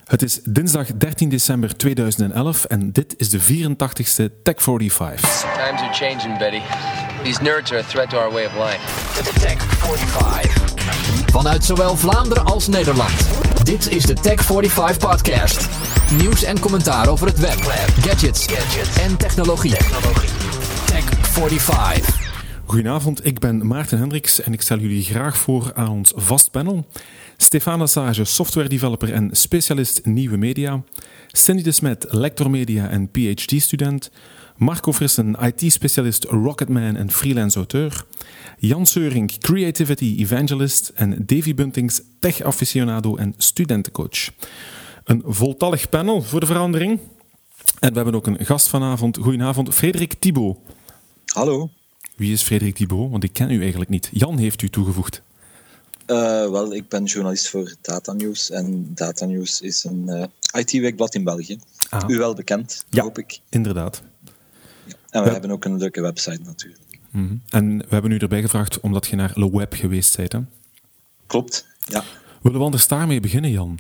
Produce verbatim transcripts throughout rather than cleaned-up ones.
Het is dinsdag dertien december tweeduizend elf en dit is de vierentachtigste Tech vijfenveertig. Times are changing, Betty. These nerds are a threat to our way of life. Tech vijfenveertig. Vanuit zowel Vlaanderen als Nederland. Dit is de Tech vijfenveertig podcast. Nieuws en commentaar over het web, gadgets, gadgets. en technologie. technologie. Tech vijfenveertig. Goedenavond, ik ben Maarten Hendricks en ik stel jullie graag voor aan ons vast panel. Stefan Sage, software developer en specialist nieuwe media. Cindy de Smet, lector media en P H D-student. Marco Frissen, I T-specialist, rocketman en freelance auteur. Jan Seurink, creativity evangelist. En Davy Buntings, tech-aficionado en studentencoach. Een voltallig panel voor de verandering. En we hebben ook een gast vanavond. Goedenavond, Frederik Thibault. Hallo. Wie is Frederik Thibault? Want ik ken u eigenlijk niet. Jan heeft u toegevoegd. Uh, wel, ik ben journalist voor Datanews. En Datanews is een uh, I T-weekblad in België. Ah. U wel bekend, ja, hoop ik. Inderdaad. Ja. En we, we hebben ook een leuke website natuurlijk. Mm-hmm. En we hebben u erbij gevraagd omdat je naar Le Web geweest bent, hè? Klopt, ja. Willen we anders daarmee beginnen, Jan?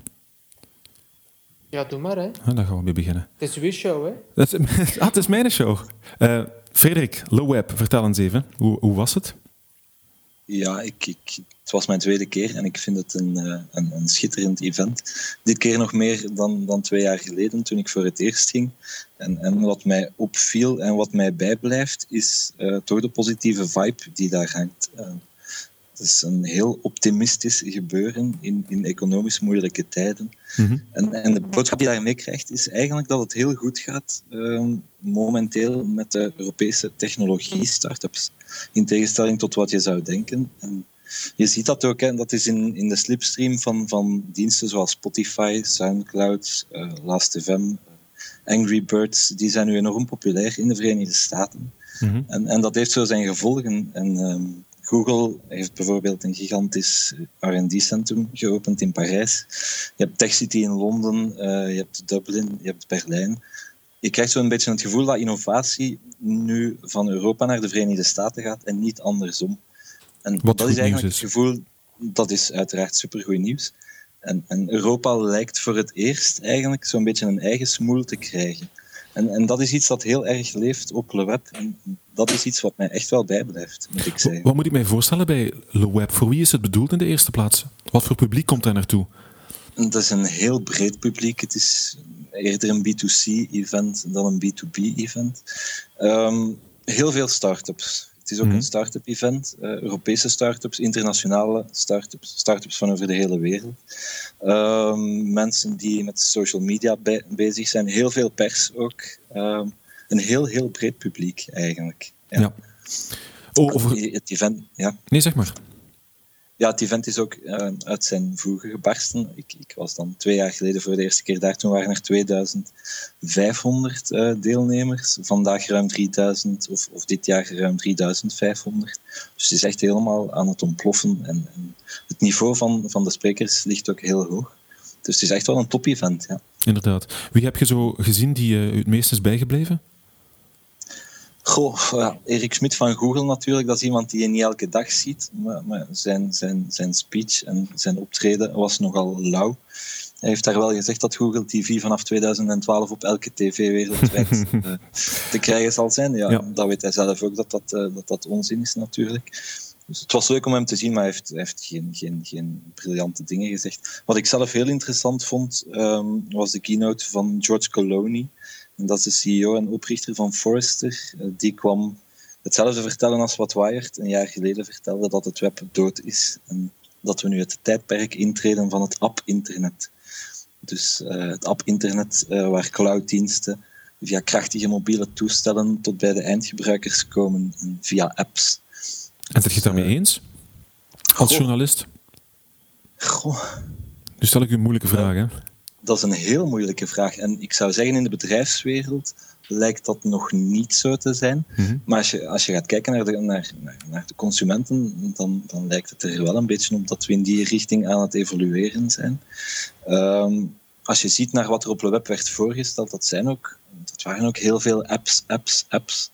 Ja, doe maar, hè. Ah, dan gaan we mee beginnen. Het is uw show, hè. Dat is, ah, het is mijn show. Uh, Frederik, Le Web, vertel eens even. Hoe, hoe was het? Ja, ik, ik, het was mijn tweede keer en ik vind het een, een, een schitterend event. Dit keer nog meer dan, dan twee jaar geleden, toen ik voor het eerst ging. En, en wat mij opviel en wat mij bijblijft, is uh, toch de positieve vibe die daar hangt. Uh, het is een heel optimistisch gebeuren in, in economisch moeilijke tijden. Mm-hmm. En, en de boodschap die je daarmee krijgt, is eigenlijk dat het heel goed gaat uh, momenteel met de Europese technologie-startups. In tegenstelling tot wat je zou denken. En je ziet dat ook, hè, dat is in, in de slipstream van, van diensten zoals Spotify, Soundcloud, uh, Last.fm, uh, Angry Birds, die zijn nu enorm populair in de Verenigde Staten. Mm-hmm. En, en dat heeft zo zijn gevolgen. En, um, Google heeft bijvoorbeeld een gigantisch R en D-centrum geopend in Parijs. Je hebt TechCity in Londen, uh, je hebt Dublin, je hebt Berlijn. Je krijgt zo'n beetje het gevoel dat innovatie nu van Europa naar de Verenigde Staten gaat en niet andersom. En Wat dat is eigenlijk is. het gevoel, dat is uiteraard supergoed nieuws. En, en Europa lijkt voor het eerst eigenlijk zo'n beetje een eigen smoel te krijgen. En, en dat is iets dat heel erg leeft op Le Web. En dat is iets wat mij echt wel bijblijft, moet ik zeggen. Wat moet ik mij voorstellen bij Le Web? Voor wie is het bedoeld in de eerste plaats? Wat voor publiek komt daar naartoe? Het is een heel breed publiek. Het is eerder een B twee C event dan een B twee B event. Um, heel veel start-ups. Het is ook mm-hmm. een start-up event. Uh, Europese start-ups, internationale start-ups, start-ups van over de hele wereld. Um, mensen die met social media be- bezig zijn. Heel veel pers ook. Um, een heel, heel breed publiek eigenlijk. Ja. ja. Oh, over... Het event, ja. Nee, zeg maar. Ja, het event is ook uh, uit zijn voegen gebarsten. Ik, ik was dan twee jaar geleden voor de eerste keer daar. Toen waren er tweeduizend vijfhonderd uh, deelnemers. Vandaag ruim drieduizend, of, of dit jaar ruim drieduizend vijfhonderd. Dus het is echt helemaal aan het ontploffen. En, en het niveau van, van de sprekers ligt ook heel hoog. Dus het is echt wel een top-event, ja. Inderdaad. Wie heb je zo gezien die uh, het meest is bijgebleven? Goh, ja, Erik Schmidt van Google natuurlijk, dat is iemand die je niet elke dag ziet. Maar, maar zijn, zijn, zijn speech en zijn optreden was nogal lauw. Hij heeft daar wel gezegd dat Google T V vanaf tweeduizend twaalf op elke tv wereldwijd uh, te krijgen zal zijn. Ja, ja. Dat weet hij zelf ook, dat dat, uh, dat dat onzin is natuurlijk. Dus het was leuk om hem te zien, maar hij heeft, hij heeft geen, geen, geen briljante dingen gezegd. Wat ik zelf heel interessant vond, um, was de keynote van George Colony. En dat is de C E O en oprichter van Forrester. Die kwam hetzelfde vertellen als wat Wired een jaar geleden vertelde, dat het web dood is. En dat we nu het tijdperk intreden van het app-internet. Dus uh, het app-internet uh, waar clouddiensten via krachtige mobiele toestellen tot bij de eindgebruikers komen en via apps. En zit je het daarmee eens? Als Goh. journalist? Goh. Nu stel ik u een moeilijke vraag, hè? Dat is een heel moeilijke vraag. En ik zou zeggen, in de bedrijfswereld lijkt dat nog niet zo te zijn. Mm-hmm. Maar als je, als je gaat kijken naar de, naar, naar de consumenten, dan, dan lijkt het er wel een beetje op dat we in die richting aan het evolueren zijn. Um, als je ziet naar wat er op de web werd voorgesteld, dat, zijn ook, dat waren ook heel veel apps, apps, apps.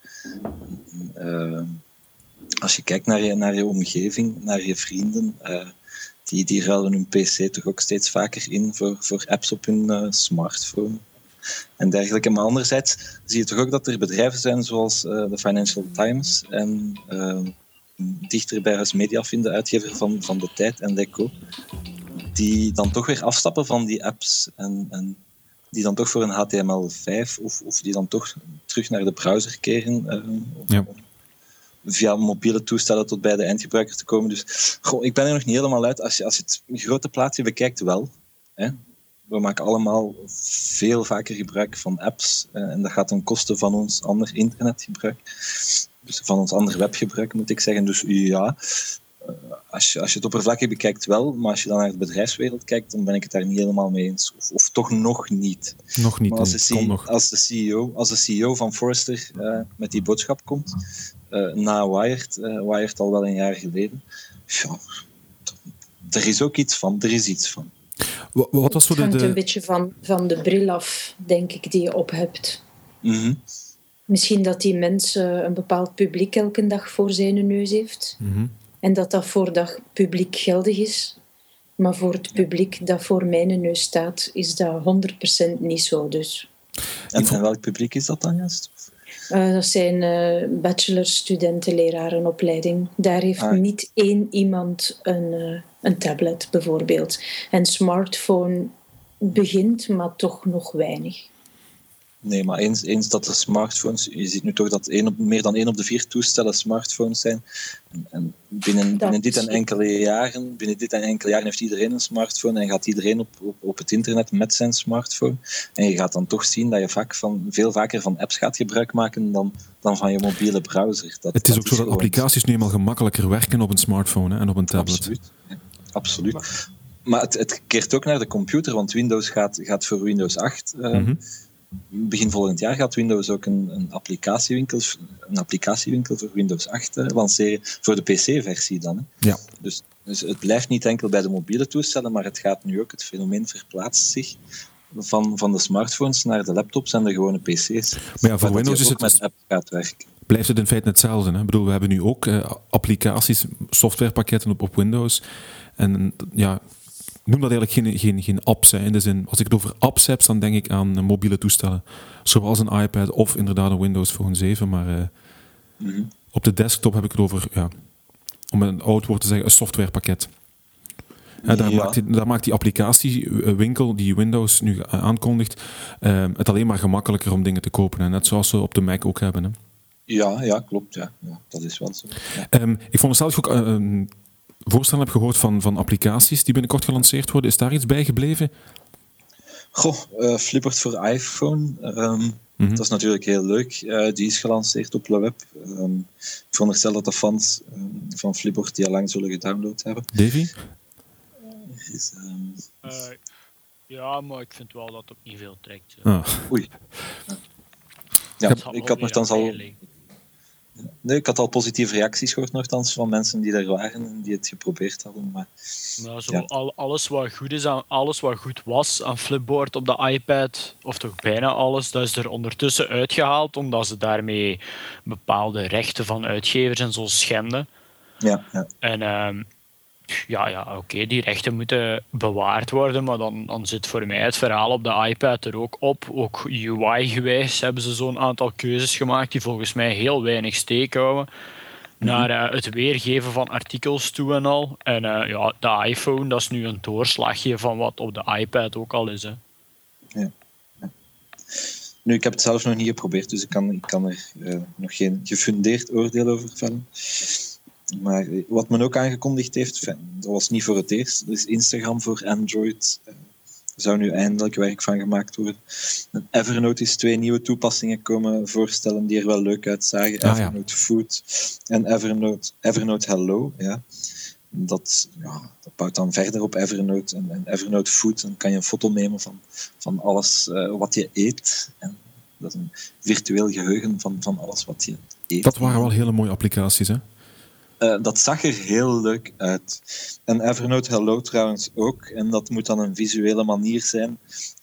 Uh, als je kijkt naar je, naar je omgeving, naar je vrienden... Uh, die, die ruilen hun P C toch ook steeds vaker in voor, voor apps op hun uh, smartphone en dergelijke. Maar anderzijds zie je toch ook dat er bedrijven zijn zoals uh, de Financial Times en uh, dichter bij Huis Media vinden, uitgever van, van De Tijd en L'Echo, die dan toch weer afstappen van die apps en, en die dan toch voor een H T M L vijf of, of die dan toch terug naar de browser keren uh, om, ja. om via mobiele toestellen tot bij de eindgebruiker te komen. Dus goh, ik ben er nog niet helemaal uit. Als je, als je het grote plaatje bekijkt, wel. Hè. We maken allemaal veel vaker gebruik van apps uh, en dat gaat ten koste van ons ander internetgebruik. Dus van ons ander webgebruik, moet ik zeggen. Dus ja, uh, als, je, als je het oppervlakkig bekijkt wel, maar als je dan naar de bedrijfswereld kijkt, dan ben ik het daar niet helemaal mee eens. Of, of toch nog niet. Nog niet, maar als de, C- nog. Als de C E O, als de C E O van Forrester uh, met die boodschap komt, uh, na Wired, uh, Wired al wel een jaar geleden, ja, er is ook iets van, er is iets van. Wat, wat was voor de... Het hangt de... een beetje van, van de bril af, denk ik, die je op hebt. Mm-hmm. Misschien dat die mens uh, een bepaald publiek elke dag voor zijn neus heeft. Mm-hmm. En dat dat voor dat publiek geldig is. Maar voor het publiek dat voor mijn neus staat, is dat honderd procent niet zo. Dus. En, en welk publiek is dat dan juist? Uh, dat zijn uh, bachelorstudenten, lerarenopleiding. Daar heeft ah. niet één iemand een, uh, een tablet, bijvoorbeeld. En smartphone begint, maar toch nog weinig. Nee, maar eens, eens dat de smartphones... Je ziet nu toch dat één op, meer dan één op de vier toestellen smartphones zijn. En, en binnen, binnen dit en enkele jaren, binnen dit en enkele jaren heeft iedereen een smartphone en gaat iedereen op, op, op het internet met zijn smartphone. En je gaat dan toch zien dat je vaak van, veel vaker van apps gaat gebruik maken dan, dan van je mobiele browser. Dat, het is dat ook zo dat gewoon... applicaties nu eenmaal gemakkelijker werken op een smartphone hè, en op een tablet. Absoluut. Ja, absoluut. Maar, maar het, het keert ook naar de computer, want Windows gaat, gaat voor Windows acht... Uh, mm-hmm. Begin volgend jaar gaat Windows ook een, een, applicatiewinkel, een applicatiewinkel voor Windows acht uh, lanceren, voor de P C-versie dan. Hè. Ja. Dus, dus het blijft niet enkel bij de mobiele toestellen, maar het gaat nu ook, het fenomeen verplaatst zich van, van de smartphones naar de laptops en de gewone P C's. Maar ja, voor Windows is het met apps gaat werken. Blijft het in feite hetzelfde. Hè? Ik bedoel, we hebben nu ook uh, applicaties, softwarepakketten op, op Windows. En ja... Ik noem dat eigenlijk geen, geen, geen apps. Hè. In de zin, als ik het over apps heb, dan denk ik aan uh, mobiele toestellen. Zoals een iPad of inderdaad een Windows Phone zeven. Maar uh, mm-hmm. op de desktop heb ik het over, ja, om een oud woord te zeggen, een softwarepakket. Ja, daar, ja. maakt die, daar maakt die applicatiewinkel die Windows nu aankondigt uh, het alleen maar gemakkelijker om dingen te kopen. Hè. Net zoals we op de Mac ook hebben. Hè. Ja, ja, klopt. Ja. Ja, dat is wel zo. Ja. Um, ik vond het zelf ook... Uh, um, voorstellen heb gehoord van, van applicaties die binnenkort gelanceerd worden. Is daar iets bij gebleven? Goh, uh, Flipboard voor iPhone. Um, mm-hmm. Dat is natuurlijk heel leuk. Uh, die is gelanceerd op Le Web. Um, ik veronderstel dat de fans um, van Flipboard die al lang zullen gedownload hebben. Davy? Uh, is, um... uh, ja, maar ik vind wel dat het ook niet veel trekt. Ah. Oei. Ja, ja ik had nogthans al... Nee, ik had al positieve reacties gehoord nogthans van mensen die er waren en die het geprobeerd hadden. Maar, nou, zo ja. al, alles wat goed is aan, alles wat goed was aan Flipboard op de iPad, of toch bijna alles, dat is er ondertussen uitgehaald, omdat ze daarmee bepaalde rechten van uitgevers en zo schenden. Ja, ja. En um, ja, ja oké, okay, die rechten moeten bewaard worden, maar dan, dan zit voor mij het verhaal op de iPad er ook op. Ook U I-gewijs hebben ze zo'n aantal keuzes gemaakt die volgens mij heel weinig steek houden mm-hmm. naar uh, het weergeven van artikels toe en al. En uh, ja, de iPhone, dat is nu een doorslagje van wat op de iPad ook al is. Hè. Ja. Ja. Nu, ik heb het zelf nog niet geprobeerd, dus ik kan, ik kan er uh, nog geen gefundeerd oordeel over vellen. Maar wat men ook aangekondigd heeft, dat was niet voor het eerst, dus Instagram voor Android. Er zou nu eindelijk werk van gemaakt worden. En Evernote is twee nieuwe toepassingen komen voorstellen die er wel leuk uitzagen. Ah, Evernote ja. Food en Evernote, Evernote Hello. Ja. Dat, ja, dat bouwt dan verder op Evernote. En, en Evernote Food, dan kan je een foto nemen van, van alles uh, wat je eet. En dat is een virtueel geheugen van, van alles wat je eet. Dat waren wel hele mooie applicaties, hè? Uh, dat zag er heel leuk uit. En Evernote Hello trouwens ook. En dat moet dan een visuele manier zijn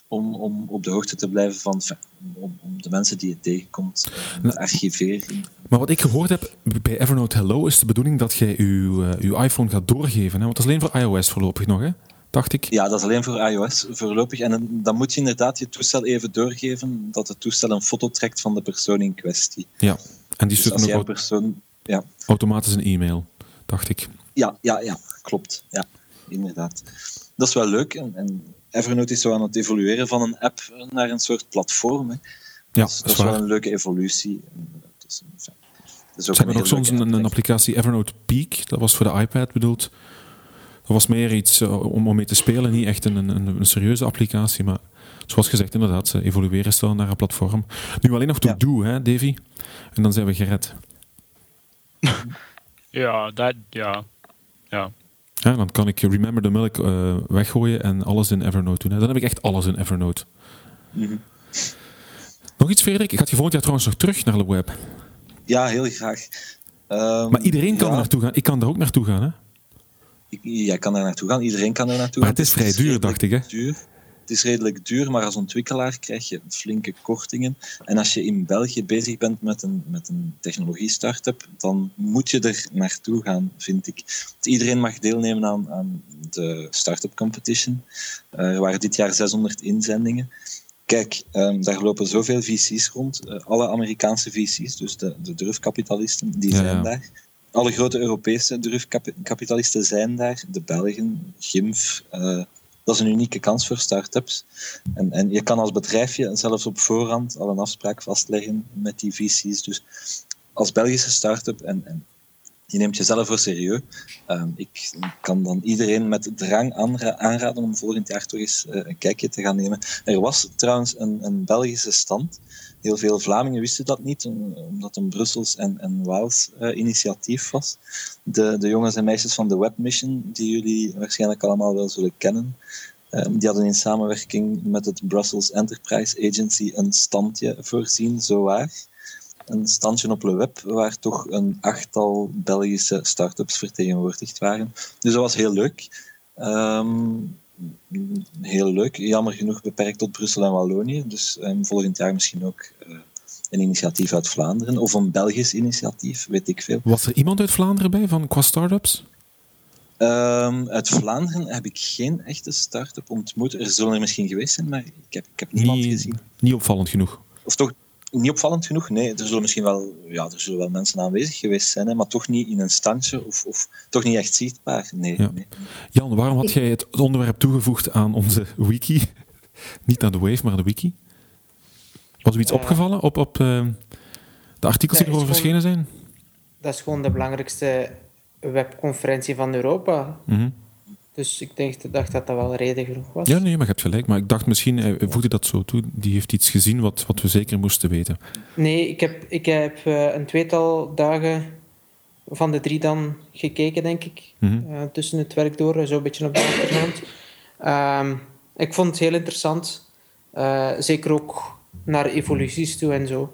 om, om op de hoogte te blijven van om, om de mensen die je tegenkomt, uh, archiveren. Maar wat ik gehoord heb bij Evernote Hello is de bedoeling dat jij uw, uh, uw iPhone gaat doorgeven. Hè? Want dat is alleen voor iOS voorlopig nog, hè? Dacht ik. Ja, dat is alleen voor iOS voorlopig. En dan moet je inderdaad je toestel even doorgeven dat het toestel een foto trekt van de persoon in kwestie. Ja, en die dus stuurt als nog jij een persoon... Ja. automatisch een e-mail, dacht ik. Ja, ja, ja, klopt. Ja, inderdaad. Dat is wel leuk. En, en Evernote is zo aan het evolueren van een app naar een soort platform. Hè. Ja, dat is, dat is wel een leuke evolutie. Dat is, enfin, dat is ook Ze hebben een ook soms een, een applicatie Evernote Peak, dat was voor de iPad bedoeld. Dat was meer iets uh, om, om mee te spelen, niet echt een, een, een serieuze applicatie, maar zoals gezegd, inderdaad, ze evolueren snel naar een platform. Nu alleen nog To-Do, ja. hè, Davy? En dan zijn we gered. Ja, dat... Ja. Ja. Ja, dan kan ik Remember the Milk uh, weggooien en alles in Evernote doen. Hè. Dan heb ik echt alles in Evernote. Mm-hmm. Nog iets, Frederik? Ik had je volgend jaar trouwens nog terug naar de web. Ja, heel graag. Um, maar iedereen kan ja. er naartoe gaan. Ik kan er ook naartoe gaan, hè? Ik, jij kan er naartoe gaan, iedereen kan er naartoe maar gaan. Het is vrij duur, dacht ik, hè? Duur. Het is redelijk duur, maar als ontwikkelaar krijg je flinke kortingen. En als je in België bezig bent met een, met een technologie-startup, dan moet je er naartoe gaan, vind ik. Want iedereen mag deelnemen aan, aan de Startup Competition. Uh, er waren dit jaar zeshonderd inzendingen. Kijk, um, daar lopen zoveel V C's rond. Uh, alle Amerikaanse V C's, dus de, de durfkapitalisten, die ja, zijn ja. daar. Alle grote Europese durfkapitalisten zijn daar. De Belgen, Gimf... Uh, Dat is een unieke kans voor start-ups. En, en je kan als bedrijfje zelfs op voorhand al een afspraak vastleggen met die V C's. Dus als Belgische start-up, en, en je neemt jezelf voor serieus, um, ik kan dan iedereen met drang aanra- aanraden om volgend jaar toch eens uh, een kijkje te gaan nemen. Er was trouwens een, een Belgische stand. Heel veel Vlamingen wisten dat niet, omdat het een Brussels en, en Waals uh, initiatief was. De, de jongens en meisjes van de Webmission, die jullie waarschijnlijk allemaal wel zullen kennen, um, die hadden in samenwerking met het Brussels Enterprise Agency een standje voorzien, zowaar. Een standje op Le Web, waar toch een achttal Belgische start-ups vertegenwoordigd waren. Dus dat was heel leuk. Um, heel leuk. Jammer genoeg beperkt tot Brussel en Wallonië. Dus um, volgend jaar misschien ook uh, een initiatief uit Vlaanderen. Of een Belgisch initiatief, weet ik veel. Was er iemand uit Vlaanderen bij, van qua start-ups? Um, uit Vlaanderen heb ik geen echte start-up ontmoet. Er zullen er misschien geweest zijn, maar ik heb, ik heb niemand niet, gezien. Niet opvallend genoeg. Of toch niet opvallend genoeg? Nee, er zullen misschien wel, ja, er zullen wel mensen aanwezig geweest zijn, hè, maar toch niet in een standje of, of toch niet echt zichtbaar. Nee, Ja. nee. Jan, waarom had jij het onderwerp toegevoegd aan onze wiki? Niet aan de Wave, maar aan de wiki. Was er iets Uh, opgevallen op, op uh, de artikels die dat is erover verschenen gewoon- zijn? Dat is gewoon de belangrijkste webconferentie van Europa. Mm-hmm. Dus ik denk, dacht dat dat wel reden genoeg was. Ja, nee, maar je hebt gelijk. Maar ik dacht misschien, hij voegde dat zo toe. Die heeft iets gezien wat, wat we zeker moesten weten. Nee, ik heb, ik heb uh, een tweetal dagen van de drie dan gekeken, denk ik. Mm-hmm. Uh, tussen het werk door, zo'n beetje op de achtergrond. Um, ik vond het heel interessant. Uh, zeker ook naar evoluties toe en zo.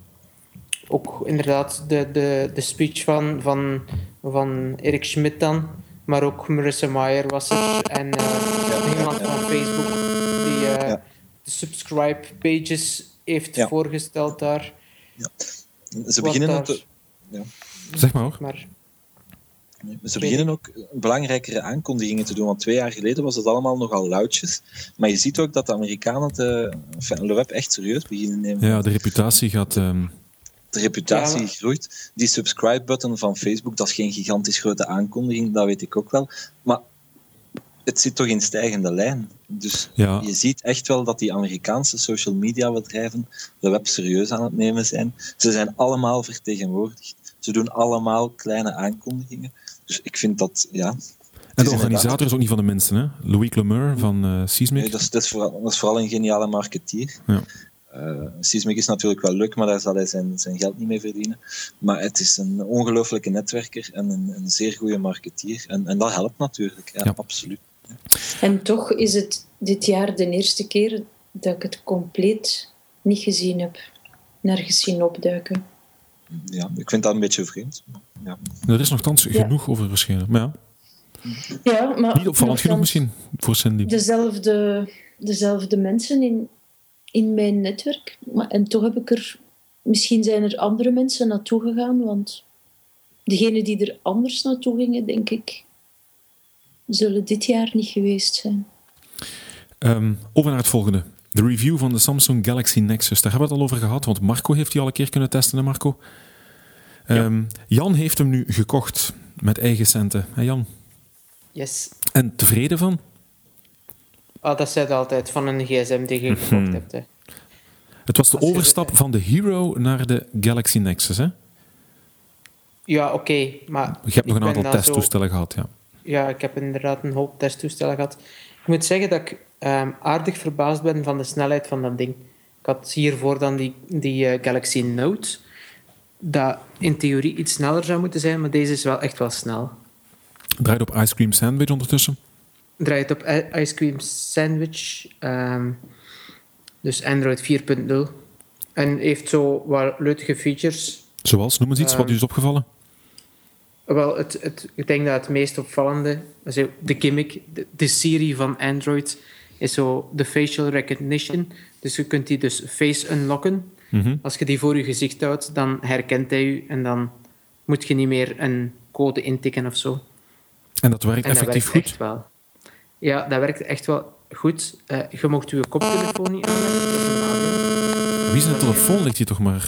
Ook inderdaad de, de, de speech van, van, van Erik Schmidt dan. Maar ook Marissa Mayer was er. En uh, iemand van Facebook die uh, Ja. de subscribe pages heeft Ja. voorgesteld daar. Ze Wat beginnen daar- ook te- ja. Zeg maar hoor. Maar Ze beginnen ook belangrijkere aankondigingen te doen, want twee jaar geleden was het allemaal nogal luidjes. Maar je ziet ook dat de Amerikanen de, enfin, Le Web echt serieus beginnen nemen. Ja, de reputatie gaat... Um, De reputatie Ja, maar- groeit. Die subscribe-button van Facebook, dat is geen gigantisch grote aankondiging, dat weet ik ook wel. Maar het zit toch in stijgende lijn. Dus Ja. je ziet echt wel dat die Amerikaanse social media bedrijven de web serieus aan het nemen zijn. Ze zijn allemaal vertegenwoordigd. Ze doen allemaal kleine aankondigingen. Dus ik vind dat, ja... en de inderdaad- organisator is ook niet van de minste, hè? Louis Clemeur van uh, Seismic. Nee, dat, is, dat, is vooral, dat is vooral een geniale marketeer. Ja. Uh, Seismic is natuurlijk wel leuk, maar daar zal hij zijn, zijn geld niet mee verdienen. Maar het is een ongelooflijke netwerker en een, een zeer goede marketeer. En, en dat helpt natuurlijk, ja, Ja. absoluut. En toch is het dit jaar de eerste keer dat ik het compleet niet gezien heb. Nergens zien opduiken. Ja, ik vind dat een beetje vreemd. Ja. Er is nogthans Ja. genoeg over verschenen. Maar ja. Ja, maar Niet opvallend genoeg misschien voor Cindy. Dezelfde, dezelfde mensen in, in mijn netwerk. Maar, en toch heb ik er... Misschien zijn er andere mensen naartoe gegaan, want degenen die er anders naartoe gingen, denk ik, zullen dit jaar niet geweest zijn. Um, over naar het volgende. De review van de Samsung Galaxy Nexus. Daar hebben we het al over gehad, want Marco heeft die al een keer kunnen testen, hè Marco? Um, ja. Jan heeft hem nu gekocht met eigen centen. Hè Jan? Yes. En tevreden van? Oh, dat zei je altijd, van een gsm die je gekocht mm-hmm. hebt. Hè. Het was de Als overstap je... van de Hero naar de Galaxy Nexus, hè? Ja, oké, okay, maar... Je hebt nog een aantal testtoestellen zo... gehad, ja. Ja, ik heb inderdaad een hoop testtoestellen gehad. Ik moet zeggen dat ik um, aardig verbaasd ben van de snelheid van dat ding. Ik had hiervoor dan die, die uh, Galaxy Note, dat in theorie iets sneller zou moeten zijn, maar deze is wel echt wel snel. Draait op Ice Cream Sandwich ondertussen? Draait op Ice Cream Sandwich, um, dus Android vier punt nul. En heeft zo wat leuke features. Zoals? Noem eens iets, um, wat u is opgevallen? Wel, het, het, ik denk dat het meest opvallende, de gimmick, de, de Siri van Android, is zo de facial recognition. Dus je kunt die dus face unlocken. Mm-hmm. Als je die voor je gezicht houdt, dan herkent hij je en dan moet je niet meer een code intikken of zo. En dat werkt en dat effectief werkt goed? Echt wel. Ja, dat werkt echt wel goed. Uh, je mocht je koptelefoon niet aanleggen. Wie zijn telefoon ligt hier toch maar?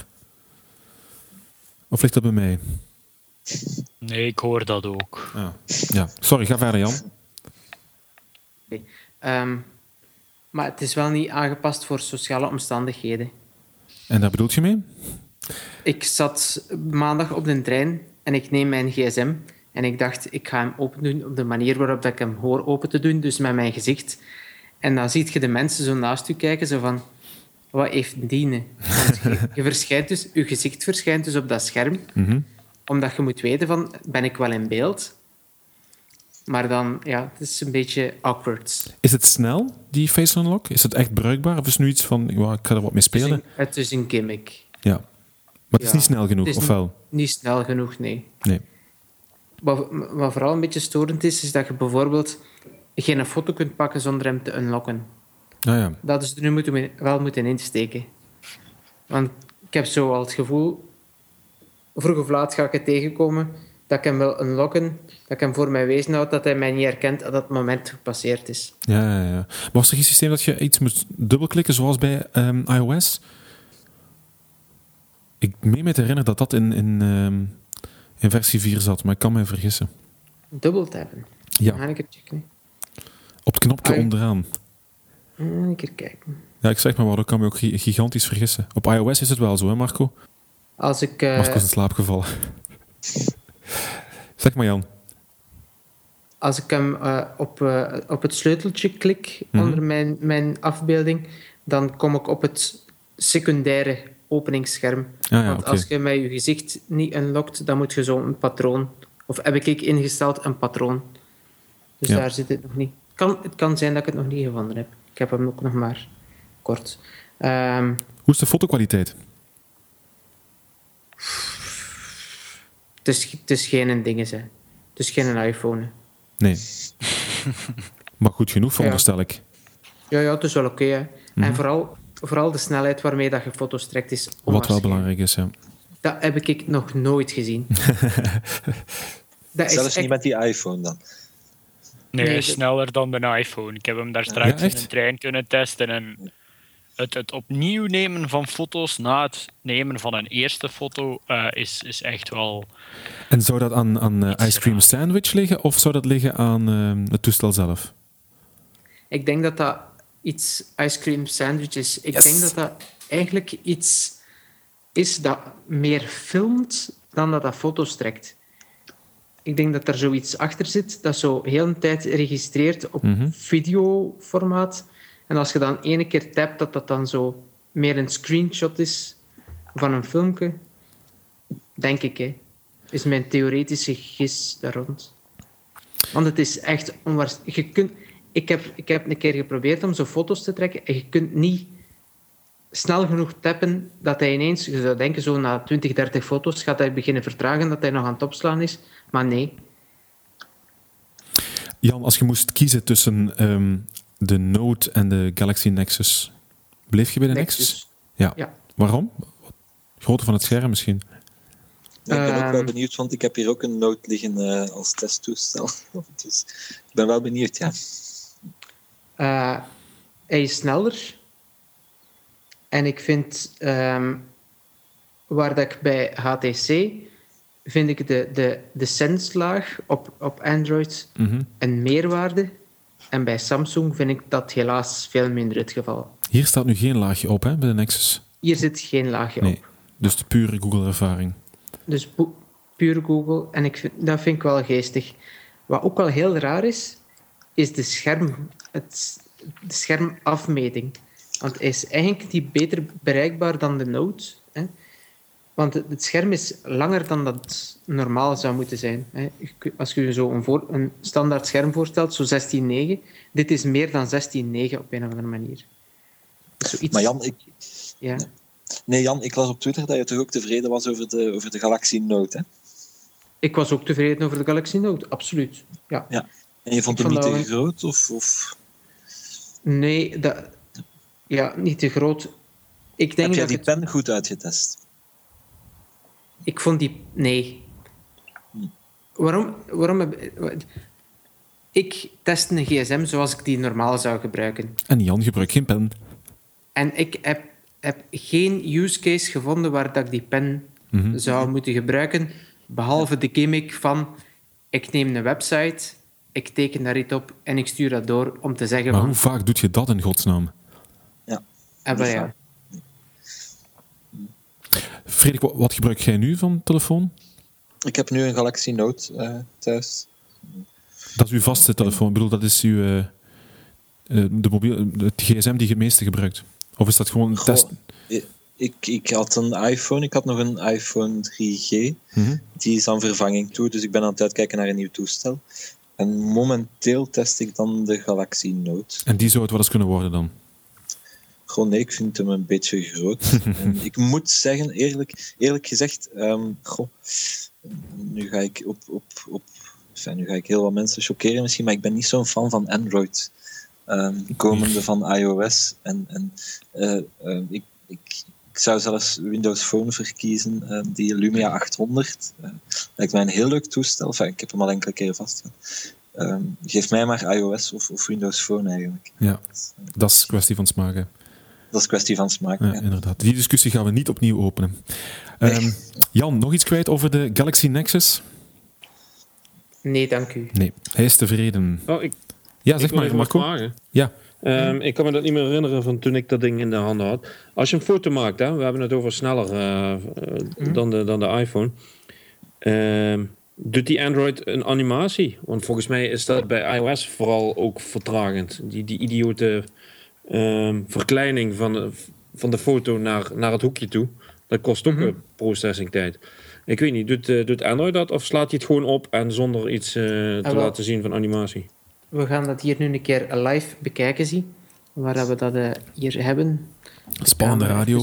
Of ligt dat bij mij? Nee, ik hoor dat ook. Ah. Ja, sorry, ga verder, Jan. Okay. Um, maar het is wel niet aangepast voor sociale omstandigheden. En daar bedoelt je mee? Ik zat maandag op de trein en ik neem mijn gsm en ik dacht, ik ga hem open doen op de manier waarop ik hem hoor open te doen, dus met mijn gezicht. En dan zie je de mensen zo naast u kijken, zo van, wat heeft die? Want je, je, verschijnt dus, je gezicht verschijnt dus op dat scherm. Mm-hmm. Omdat je moet weten van, ben ik wel in beeld? Maar dan, ja, het is een beetje awkward. Is het snel, die face unlock? Is het echt bruikbaar? Of is het nu iets van, ja, ik ga er wat mee spelen? Het is een, het is een gimmick. Ja. Maar het is ja, niet snel genoeg, of wel? Niet snel genoeg, nee. Nee. Wat, wat vooral een beetje storend is, is dat je bijvoorbeeld geen foto kunt pakken zonder hem te unlocken. Ah, ja. Dat is er nu moeten we wel moeten insteken. Want ik heb zo al het gevoel, vroeg of laat ga ik het tegenkomen, dat ik hem wil unlocken, dat ik hem voor mij wezen houd, dat hij mij niet herkent dat het moment gepasseerd is. Ja, ja, ja. Maar was er geen systeem dat je iets moet dubbelklikken, zoals bij um, iOS? Ik meen me te herinneren dat dat in, in, um, in versie vier zat, maar ik kan me vergissen. Dubbeltappen? Ja. Dan ga ik het checken. Op het knopje I... onderaan. Een keer kijken. Ja, ik zeg maar wat, dat kan me ook gigantisch vergissen. Op iOS is het wel zo, hè Marco? Als ik... Uh... Marco is in slaap gevallen. Zeg maar, Jan. Als ik hem uh, op, uh, op het sleuteltje klik mm-hmm. onder mijn, mijn afbeelding, dan kom ik op het secundaire openingsscherm. Ah, ja, Want okay. als je met je gezicht niet unlockt, dan moet je zo een patroon... Of heb ik ingesteld een patroon. Dus ja. daar zit het nog niet. Kan, het kan zijn dat ik het nog niet gevonden heb. Ik heb hem ook nog maar kort. Um, Hoe is de fotokwaliteit? Het is, het is geen ding, hè. Het is geen iPhone. Nee. Maar goed genoeg, veronderstel ik. Ja, ja, het is wel oké. Okay, mm-hmm. En vooral, vooral de snelheid waarmee dat je foto's trekt is wat wel belangrijk is, ja. Dat heb ik nog nooit gezien. dat Zelfs is echt... niet met die iPhone dan? Nee, nee, sneller dan de iPhone. Ik heb hem daar straks ja, in een trein kunnen testen. En het, het opnieuw nemen van foto's na het nemen van een eerste foto uh, is, is echt wel... En zou dat aan, aan uh, Ice Cream Sandwich liggen of zou dat liggen aan uh, het toestel zelf? Ik denk dat dat iets Ice Cream Sandwich is. Ik yes. denk dat dat eigenlijk iets is dat meer filmt dan dat dat foto's trekt. Ik denk dat er zoiets achter zit dat zo heel een tijd registreert op mm-hmm. videoformaat. En als je dan ene keer tapt, dat dat dan zo meer een screenshot is van een filmpje. Denk ik, hè. Is mijn theoretische gis daar rond. Want het is echt onwaarschijnlijk. Je kunt... ik, heb, ik heb een keer geprobeerd om zo foto's te trekken en je kunt niet snel genoeg tappen dat hij ineens... Je zou denken, zo na twintig, dertig foto's gaat hij beginnen vertragen, dat hij nog aan het opslaan is. Maar nee. Jan, als je moest kiezen tussen um, de Note en de Galaxy Nexus, bleef je bij de Nexus? Nexus. Ja. ja. Waarom? Grootte van het scherm misschien? Ja, ik ben ook wel Um, benieuwd, want ik heb hier ook een Note liggen uh, als testtoestel. Dus ik ben wel benieuwd, ja. Uh, hij is sneller. En ik vind, um, waar dat ik bij H T C, vind ik de, de, de sense-laag op, op Android Mm-hmm. een meerwaarde. En bij Samsung vind ik dat helaas veel minder het geval. Hier staat nu geen laagje op, hè, bij de Nexus. Hier zit geen laagje Nee, op. dus de pure Google-ervaring. Dus pu- puur Google. En ik vind, dat vind ik wel geestig. Wat ook wel heel raar is, is de, scherm, het, de schermafmeting. Want hij is eigenlijk niet beter bereikbaar dan de Note. Hè? Want het, het scherm is langer dan dat normaal zou moeten zijn. Hè? Als je je zo een, voor, een standaard scherm voorstelt, zo zestien negen. Dit is meer dan zestien negen op een of andere manier. Dus zoiets, Maar Jan, ik... ja. Nee, Jan, ik las op Twitter dat je toch ook tevreden was over de, over de Galaxy Note, hè? Ik was ook tevreden over de Galaxy Note, absoluut. Ja. Ja. En je vond Ik hem niet vond te dat groot? Of, of... Nee, dat, ja, niet te groot. Ik denk Heb jij dat die het, pen goed uitgetest? ik vond die... Nee. Hm. Waarom? waarom heb, ik test een gsm zoals ik die normaal zou gebruiken. En Jan gebruikt geen pen. En ik heb, heb geen use case gevonden waar dat ik die pen Mm-hmm. zou moeten gebruiken, behalve de gimmick van ik neem een website, ik teken daar iets op en ik stuur dat door om te zeggen Maar van... hoe vaak doet je dat in godsnaam? Ja. Ah, wel ja. Frederik, wat, wat gebruik jij nu van telefoon? Ik heb nu een Galaxy Note uh, thuis. Dat is uw vaste telefoon. Ik bedoel, dat is uw, uh, de mobiel, het gsm die je het meeste gebruikt. Of is dat gewoon een Goh, test? Ik, ik had een iPhone, ik had nog een iPhone drie G. Mm-hmm. Die is aan vervanging toe, dus ik ben aan het uitkijken naar een nieuw toestel. En momenteel test ik dan de Galaxy Note. En die zou het wel eens kunnen worden dan? Gewoon nee, ik vind hem een beetje groot. En ik moet zeggen, eerlijk, eerlijk gezegd, um, goh, nu ga ik op, op, op enfin, nu ga ik heel wat mensen chockeren misschien, maar ik ben niet zo'n fan van Android. Um, komende van iOS. En, en uh, uh, ik, ik, ik zou zelfs Windows Phone verkiezen, uh, die Lumia achthonderd. Uh, lijkt mij een heel leuk toestel. Enfin, ik heb hem al enkele keren vastgehad. Um, geef mij maar iOS of, of Windows Phone eigenlijk. Ja, dat is kwestie van smaken. Dat is kwestie van smaak. Ja, ja. inderdaad. Die discussie gaan we niet opnieuw openen. Um, nee. Jan, nog iets kwijt over de Galaxy Nexus? Nee, dank u. Nee, hij is tevreden. Oh, ik, ja, zeg ik maar, Marco. Ja. Um, ik kan me dat niet meer herinneren van toen ik dat ding in de handen had. Als je een foto maakt, hè, we hebben het over sneller uh, uh, mm. dan, de, dan de iPhone. Uh, doet die Android een animatie? Want volgens mij is dat bij iOS vooral ook vertragend. Die, die idiote um, verkleining van de, van de foto naar, naar het hoekje toe. Dat kost ook mm-hmm. processing tijd. Ik weet niet, doet, uh, doet Android dat of slaat hij het gewoon op en zonder iets uh, te ah, laten zien van animatie? We gaan dat hier nu een keer live bekijken zien. Waar we dat uh, hier hebben. De Spannende radio.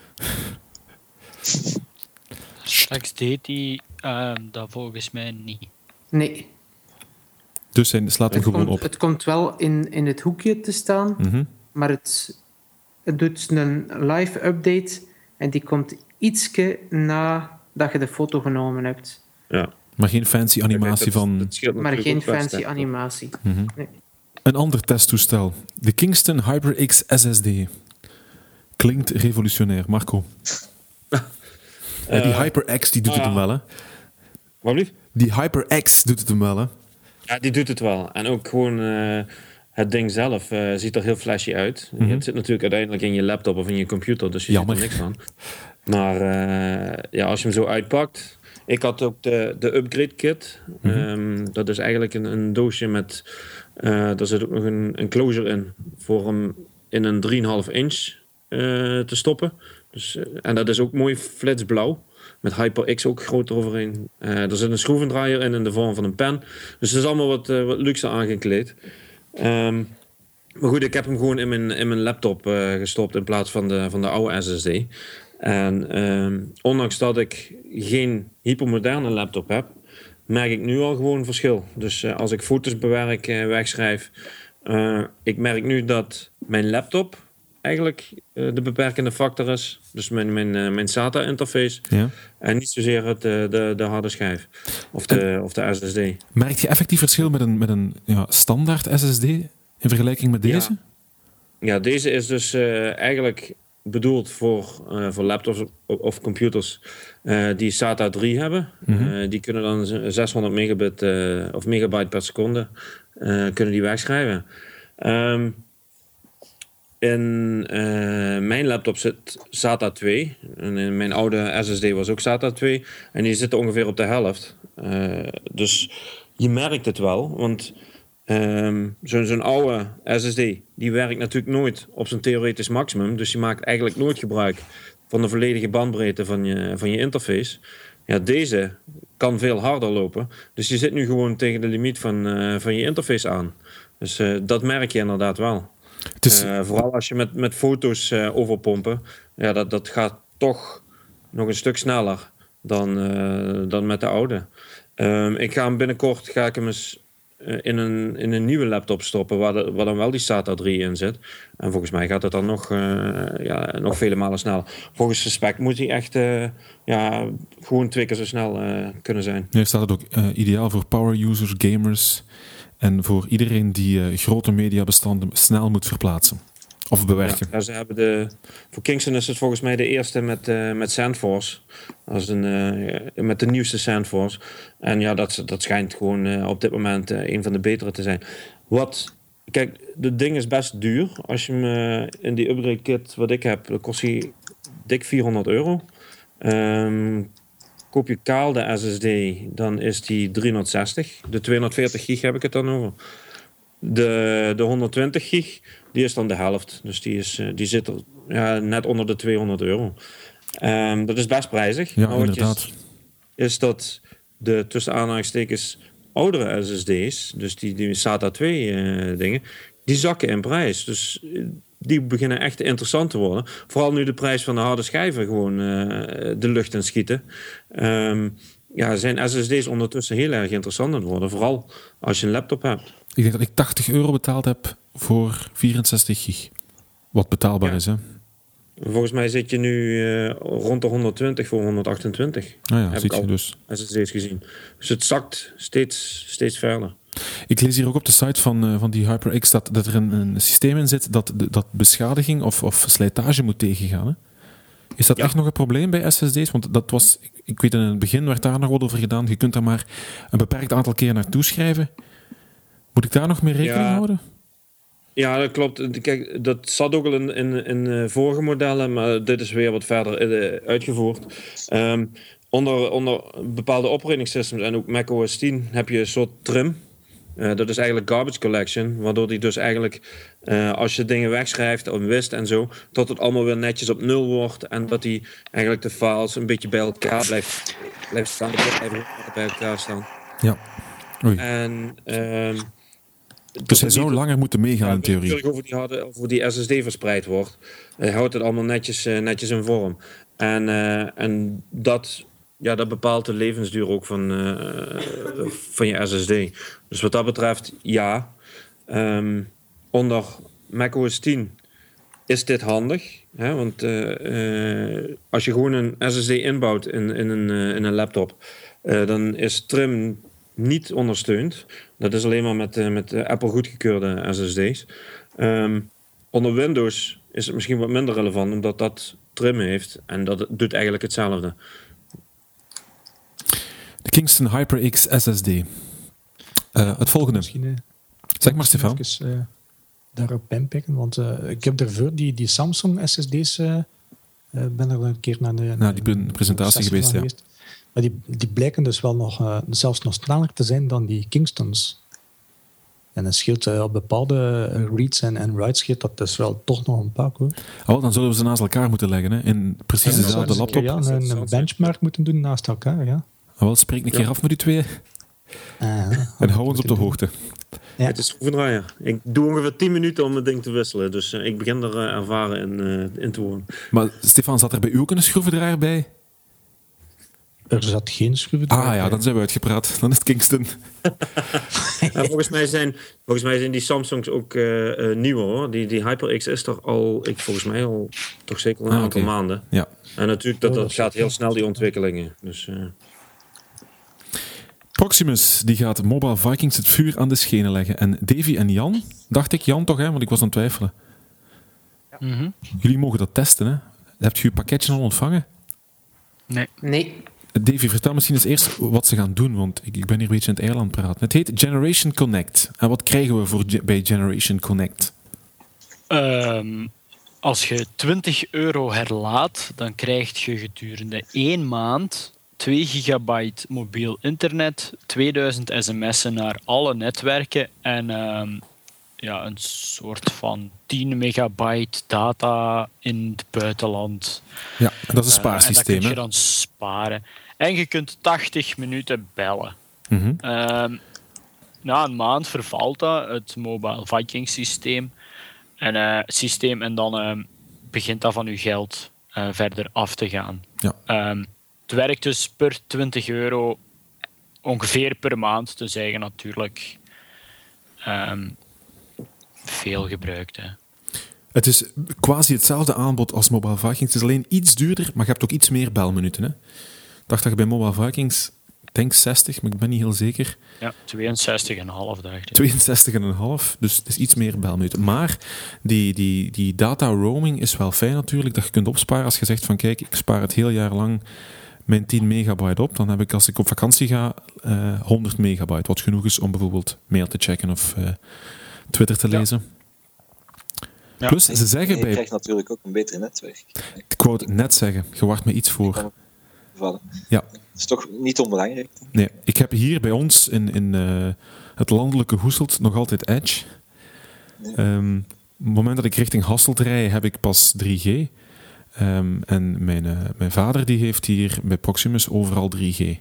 Straks deed hij uh, dat volgens mij niet. Nee. Dus hij slaat hem gewoon komt, op. Het komt wel in, in het hoekje te staan. Mm-hmm. Maar het, het doet een live update. En die komt ietske nadat je de foto genomen hebt. Ja. Maar geen fancy animatie van... Maar geen fancy best, animatie. Mm-hmm. Nee. Een ander testtoestel. De Kingston HyperX S S D. Klinkt revolutionair. Marco. uh, ja, die HyperX die doet uh, het hem wel, hè? Wat lief? Die HyperX doet het hem wel, hè? Ja, die doet het wel. En ook gewoon... Uh, het ding zelf uh, ziet er heel flashy uit. Mm-hmm. Het zit natuurlijk uiteindelijk in je laptop of in je computer, dus je Jammer. ziet er niks van. Maar uh, ja, als je hem zo uitpakt... Ik had ook de, de upgrade kit. Mm-hmm. Um, dat is eigenlijk een, een doosje met... Uh, daar zit ook nog een, een closure in. Voor hem in een drie komma vijf inch uh, te stoppen. Dus, uh, en dat is ook mooi flitsblauw. Met HyperX ook groot eroverheen. Uh, er zit een schroevendraaier in in de vorm van een pen. Dus het is allemaal wat, uh, wat luxe aangekleed. Um, maar goed, ik heb hem gewoon in mijn, in mijn laptop uh, gestopt in plaats van de, van de oude S S D. En um, ondanks dat ik geen hypermoderne laptop heb, merk ik nu al gewoon verschil. Dus uh, als ik foto's bewerk, uh, wegschrijf... Uh, ik merk nu dat mijn laptop eigenlijk uh, de beperkende factor is. Dus mijn, mijn, uh, mijn SATA-interface. Ja. En niet zozeer het, uh, de, de harde schijf. Of de, of de S S D. Merk je effectief verschil met een, met een ja, standaard S S D in vergelijking met deze? Ja, ja deze is dus uh, eigenlijk bedoeld voor, uh, voor laptops of, of computers uh, die SATA drie hebben. Mm-hmm. Uh, die kunnen dan zeshonderd megabit uh, of megabyte per seconde uh, kunnen die wegschrijven. Um, in uh, mijn laptop zit SATA twee. En in mijn oude S S D was ook SATA twee. En die zitten ongeveer op de helft. Uh, dus je merkt het wel, want Um, zo'n, zo'n oude S S D, die werkt natuurlijk nooit op zijn theoretisch maximum. Dus je maakt eigenlijk nooit gebruik van de volledige bandbreedte van je, van je interface. Ja, deze kan veel harder lopen. Dus je zit nu gewoon tegen de limiet van, uh, van je interface aan. Dus uh, dat merk je inderdaad wel. Het is... uh, vooral als je met, met foto's uh, overpompen. Ja, dat, dat gaat toch nog een stuk sneller dan, uh, dan met de oude. Um, ik ga hem binnenkort ga ik hem eens In een, in een nieuwe laptop stoppen waar, de, waar dan wel die SATA drie in zit. En volgens mij gaat het dan nog, uh, ja, nog vele malen sneller. Volgens de spec moet hij echt uh, ja, gewoon twee keer zo snel uh, kunnen zijn. Ja, staat het ook uh, ideaal voor power users, gamers en voor iedereen die uh, grote mediabestanden snel moet verplaatsen of bewerken. Ja, ze hebben de, voor Kingston is het volgens mij de eerste met, uh, met SandForce. Als een, uh, met de nieuwste SandForce. En ja, dat, dat schijnt gewoon uh, op dit moment uh, een van de betere te zijn. Wat, kijk, het ding is best duur. Als je hem uh, in die upgrade kit wat ik heb, dan kost hij dik vierhonderd euro. Um, koop je kaal de S S D, dan is die driehonderdzestig. De tweehonderdveertig gig heb ik het dan over. De, de honderdtwintig gig, die is dan de helft. Dus die, is, die zit er ja, net onder de tweehonderd euro. Um, dat is best prijzig. Ja, inderdaad. Is, is dat de tussen aanhalingstekens oudere S S D's, dus die, die SATA twee uh, dingen, die zakken in prijs. Dus die beginnen echt interessant te worden. Vooral nu de prijs van de harde schijven gewoon uh, de lucht in schieten. Um, ja, zijn S S D's ondertussen heel erg interessant aan het worden. Vooral als je een laptop hebt. Ik denk dat ik tachtig euro betaald heb voor vierenzestig gig. Wat betaalbaar ja. is, hè? Volgens mij zit je nu uh, rond de honderdtwintig voor honderdachtentwintig. Ah ja, heb ziet ik je dus. S S D's gezien. Dus het zakt steeds, steeds verder. Ik lees hier ook op de site van, uh, van die HyperX dat, dat er een, een systeem in zit dat, dat beschadiging of, of slijtage moet tegengaan. Hè? Is dat ja. echt nog een probleem bij S S D's? Want dat was, ik weet in het begin werd daar nog wat over gedaan. Je kunt daar maar een beperkt aantal keer naartoe schrijven. Moet ik daar nog mee rekening ja. houden? Ja, dat klopt. Kijk, dat zat ook al in, in, in vorige modellen, maar dit is weer wat verder uitgevoerd. Um, onder, onder bepaalde operating systems en ook macOS tien heb je een soort trim. Uh, dat is eigenlijk garbage collection, waardoor die dus eigenlijk, uh, als je dingen wegschrijft en wist en zo, tot het allemaal weer netjes op nul wordt en dat die eigenlijk de files een beetje bij elkaar blijft, blijft staan, blijven bij elkaar staan. Ja. Oei. En um, dus hij zou langer moeten meegaan ja, in theorie. Natuurlijk over die, harde, over die S S D verspreid wordt, uh, houdt het allemaal netjes, uh, netjes in vorm. En, uh, en dat, ja, dat bepaalt de levensduur ook van, uh, van je S S D. Dus wat dat betreft, ja. Um, onder macOS tien is dit handig. Hè? Want uh, uh, als je gewoon een S S D inbouwt in, in, een, uh, in een laptop, uh, dan is trim niet ondersteund. Dat is alleen maar met, uh, met uh, Apple goedgekeurde S S D's. Um, onder Windows is het misschien wat minder relevant, omdat dat trim heeft. En dat doet eigenlijk hetzelfde. De Kingston HyperX S S D. Uh, het volgende. Misschien, uh, zeg maar, Stefan. Even uh, daarop inpikken, want uh, ik heb daarvoor die, die Samsung S S D's... Uh, uh, ben er een keer naar de, naar die pre- presentatie geweest, ja. geweest. Maar die, die blijken dus wel nog, uh, zelfs nog sneller te zijn dan die Kingstons. En dat scheelt uh, op bepaalde reads en, en writes scheelt dat dus wel toch nog een pak, hoor. Oh, dan zullen we ze naast elkaar moeten leggen, hè? In precies ja, dezelfde laptop. Ja, een, een benchmark moeten doen naast elkaar, ja. Oh, wel, spreek een keer ja. af met die twee. Uh, en hou ons op de hoogte. Ja. Het is schroevendraaier. Ik doe ongeveer tien minuten om het ding te wisselen. Dus uh, ik begin er uh, ervaren in, uh, in te worden. Maar Stefan, zat er bij u ook een schroevendraaier bij? er zat geen schroevendraaier. Ah ja, dan zijn we uitgepraat. Dan is het Kingston. Ja, volgens, mij zijn, volgens mij zijn die Samsungs ook uh, uh, nieuw hoor. Die, die HyperX is toch al, ik, volgens mij al toch zeker een ah, aantal okay. maanden. Ja. En natuurlijk, dat, dat gaat heel snel, die ontwikkelingen. Dus, uh... Proximus, die gaat Mobile Vikings het vuur aan de schenen leggen. En Davy en Jan, dacht ik Jan toch, hè? Want ik was aan het twijfelen. Ja. Mm-hmm. Jullie mogen dat testen, hè? Hebt je je pakketje al ontvangen? Nee. Nee. Davy, vertel misschien eens eerst wat ze gaan doen, want ik, ik ben hier een beetje in het eiland praten. Het heet Generation Connect. En wat krijgen we voor, bij Generation Connect? Um, als je twintig euro herlaat, dan krijg je gedurende één maand twee gigabyte mobiel internet, tweeduizend sms'en naar alle netwerken en um, ja, een soort van tien megabyte data in het buitenland. Ja, dat is een spaarsysteem. Uh, en dat kun je dan sparen. En je kunt tachtig minuten bellen. Mm-hmm. Um, na een maand vervalt dat, het Mobile Vikings systeem. En, uh, systeem, en dan uh, begint dat van je geld uh, verder af te gaan. Ja. Um, het werkt dus per twintig euro ongeveer per maand. Dus eigen natuurlijk um, veel gebruikt. Hè. Het is quasi hetzelfde aanbod als Mobile Vikings. Het is alleen iets duurder, maar je hebt ook iets meer belminuten. Hè? Ik dacht dat je bij Mobile Vikings, ik denk zestig, maar ik ben niet heel zeker. Ja, tweeënzestig komma vijf dacht ik. tweeënzestig komma vijf, dus het is iets meer belminuten. Maar die, die, die data roaming is wel fijn natuurlijk, dat je kunt opsparen als je zegt van kijk, ik spaar het heel jaar lang mijn tien megabyte op. Dan heb ik als ik op vakantie ga uh, honderd megabyte, wat genoeg is om bijvoorbeeld mail te checken of uh, Twitter te lezen. Ja. Ja. Plus, ze zeggen en je bij... krijgt natuurlijk ook een beter netwerk. Ik wou het net zeggen, je wacht me iets voor. Ja. Dat is toch niet onbelangrijk? Nee, ik heb hier bij ons in, in uh, het landelijke Hoeselt nog altijd Edge. Nee. Um, op het moment dat ik richting Hasselt rijd, heb ik pas drie G. Um, en mijn, uh, mijn vader die heeft hier bij Proximus overal drie G.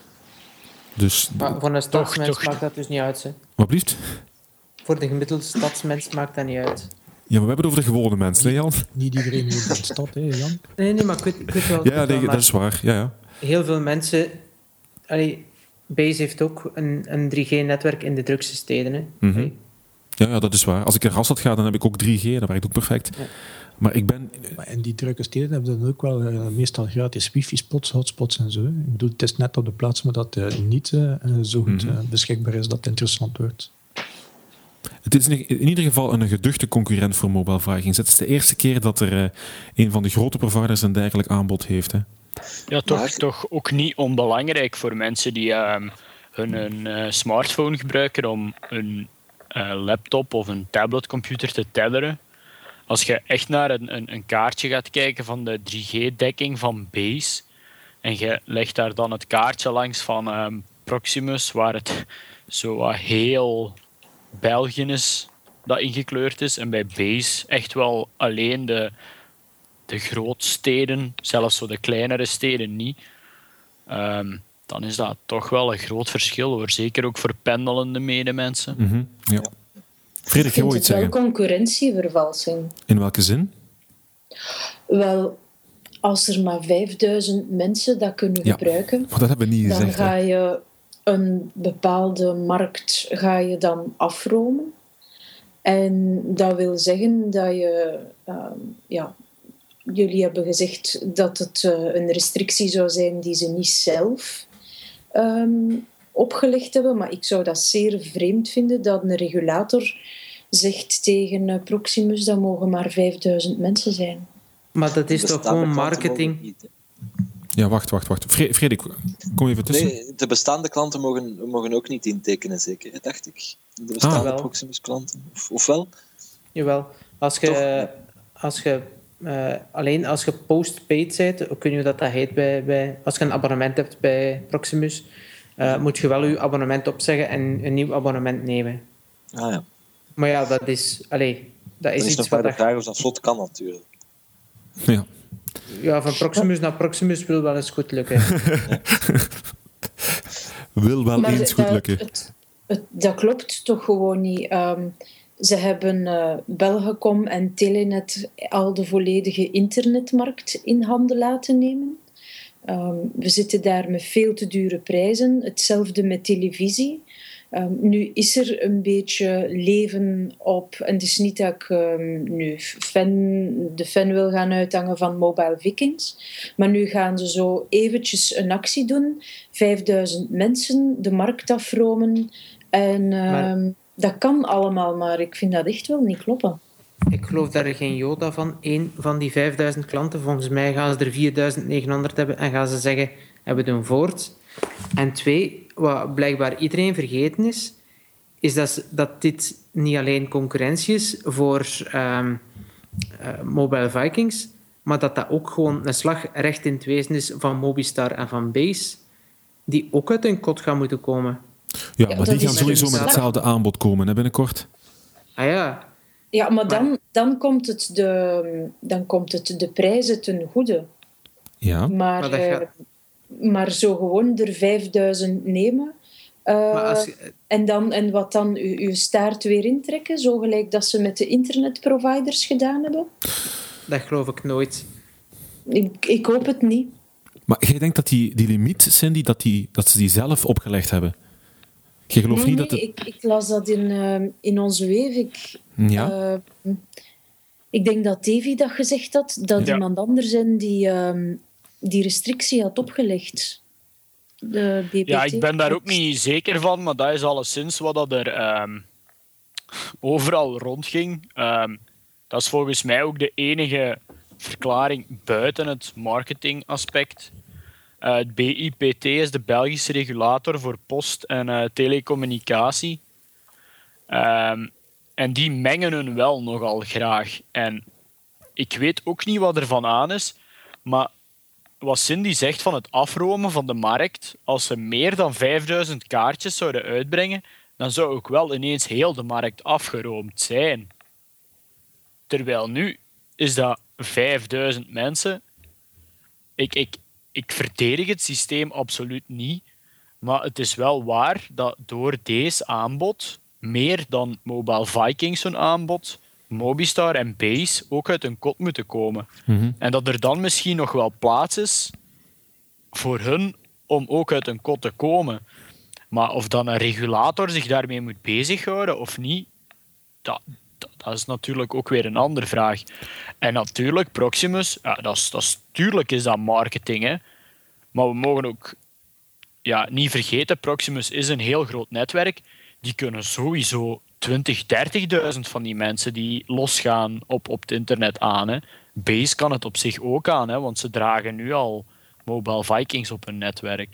Dus maar voor een stadsmens maakt dat dus niet uit. Hè? Wat blieft? Voor de gemiddelde stadsmens maakt dat niet uit. Ja, maar we hebben het over de gewone mensen, hè Jan? Niet iedereen woont in de stad, hè Jan? Nee, nee, maar ik weet, ik weet wel... Ja, nee, wel, dat is waar. Ja, ja. Heel veel mensen... Allee, Base heeft ook een, een drie G-netwerk in de drukste steden. Hè. Mm-hmm. Ja, ja, dat is waar. Als ik naar Hasselt ga, dan heb ik ook drie G. Dat werkt ook perfect. Ja. Maar ik ben... Maar in die drukke steden hebben ze ook wel uh, meestal gratis wifi-spots, hotspots en zo. Hè. Ik bedoel, het is net op de plaats waar dat uh, niet uh, zo goed uh, beschikbaar is dat het interessant wordt. Het is in ieder geval een geduchte concurrent voor Mobile Vikings. Het is de eerste keer dat er uh, een van de grote providers een dergelijk aanbod heeft. Hè. Ja, toch, maar... toch ook niet onbelangrijk voor mensen die uh, hun een, uh, smartphone gebruiken om een uh, laptop of een tabletcomputer te tetheren. Als je echt naar een, een, een kaartje gaat kijken van de drie G-dekking van Base en je legt daar dan het kaartje langs van um, Proximus, waar het zo uh, heel België is dat ingekleurd is, en bij Base echt wel alleen de, de grootsteden, zelfs zo de kleinere steden niet, um, dan is dat toch wel een groot verschil, hoor. Zeker ook voor pendelende medemensen. Mm-hmm, ja. Frederik, ik vind het wel concurrentievervalsing. In welke zin? Wel, als er maar vijfduizend mensen dat kunnen ja, gebruiken, maar dat hebben we niet dan gezegd, ga hè? je een bepaalde markt ga je dan afromen. En dat wil zeggen dat je... Uh, ja, jullie hebben gezegd dat het uh, een restrictie zou zijn die ze niet zelf um, opgelegd hebben, maar ik zou dat zeer vreemd vinden dat een regulator zegt tegen uh, Proximus dat mogen maar vijfduizend mensen zijn. Maar dat is toch gewoon marketing? Ja, wacht, wacht, wacht. Frederik, kom even tussen. Nee, de bestaande klanten mogen, mogen ook niet intekenen, zeker, dacht ik. De bestaande ah, Proximus-klanten. Of, of wel? Jawel. Als je, als je uh, alleen als je postpaid bent, ik weet niet hoe dat, dat heet, bij, bij, als je een abonnement hebt bij Proximus, uh, moet je wel je abonnement opzeggen en een nieuw abonnement nemen. Ah ja. Maar ja, dat is... Allee, dat is, dat is iets nog wat... maar de vraag of dat vlot kan, natuurlijk. Ja. Ja, van Proximus naar Proximus wil wel eens goed lukken. Ja. Wil wel maar eens goed dat, lukken. Het, het, dat klopt toch gewoon niet. Um, ze hebben uh, Belgacom en Telenet al de volledige internetmarkt in handen laten nemen. Um, we zitten daar met veel te dure prijzen. Hetzelfde met televisie. Um, nu is er een beetje leven op... En het is niet dat ik um, nu fan, de fan wil gaan uithangen van Mobile Vikings. Maar nu gaan ze zo eventjes een actie doen. vijfduizend mensen de markt afromen. En um, maar... dat kan allemaal, maar ik vind dat echt wel niet kloppen. Ik geloof daar geen jota van. Eén van die vijfduizend klanten, volgens mij gaan ze er vierduizend negenhonderd hebben en gaan ze zeggen, en we doen voort. En twee, wat blijkbaar iedereen vergeten is, is dat, dat dit niet alleen concurrentie is voor um, uh, Mobile Vikings, maar dat dat ook gewoon een slag recht in het wezen is van Mobistar en van Base, die ook uit hun kot gaan moeten komen. Ja, ja maar die gaan sowieso met hetzelfde aanbod komen, hè, binnenkort. Ah ja. Ja, maar dan, dan, komt het de, dan komt het de prijzen ten goede. Ja. Maar, maar, gaat... uh, maar zo gewoon er vijfduizend nemen uh, je... en, dan, en wat dan uw, uw staart weer intrekken, zo gelijk dat ze met de internetproviders gedaan hebben? Dat geloof ik nooit. Ik, ik hoop het niet. Maar jij denkt dat die, die limiet, Cindy, dat, die, dat ze die zelf opgelegd hebben? Je gelooft nee, niet nee, dat het... ik, ik las dat in, uh, in onze weef. Ik, ja. Uh, ik denk dat Davy dat gezegd had, dat ja. iemand anders in die, uh, die restrictie had opgelegd. De B P T. Ja, ik ben daar ook niet zeker van, maar dat is alleszins wat dat er um, overal rondging. Um, dat is volgens mij ook de enige verklaring buiten het marketingaspect. Uh, het B I P T is de Belgische regulator voor post en uh, telecommunicatie. Um, en die mengen hun wel nogal graag. En ik weet ook niet wat er van aan is, maar wat Cindy zegt van het afromen van de markt, als ze meer dan vijfduizend kaartjes zouden uitbrengen, dan zou ook wel ineens heel de markt afgeroomd zijn. Terwijl nu is dat vijfduizend mensen. Ik... ik Ik verdedig het systeem absoluut niet, maar het is wel waar dat door deze aanbod, meer dan Mobile Vikings hun aanbod, Mobistar en Base ook uit hun kot moeten komen. Mm-hmm. En dat er dan misschien nog wel plaats is voor hun om ook uit hun kot te komen. Maar of dan een regulator zich daarmee moet bezighouden of niet, dat, dat, dat is natuurlijk ook weer een andere vraag. En natuurlijk, Proximus, ja, dat is, dat is, tuurlijk is dat marketing, hè. Maar we mogen ook ja, niet vergeten, Proximus is een heel groot netwerk. Die kunnen sowieso twintig, dertigduizend van die mensen die losgaan op, op het internet aan. Hè. Base kan het op zich ook aan, hè, want ze dragen nu al Mobile Vikings op hun netwerk.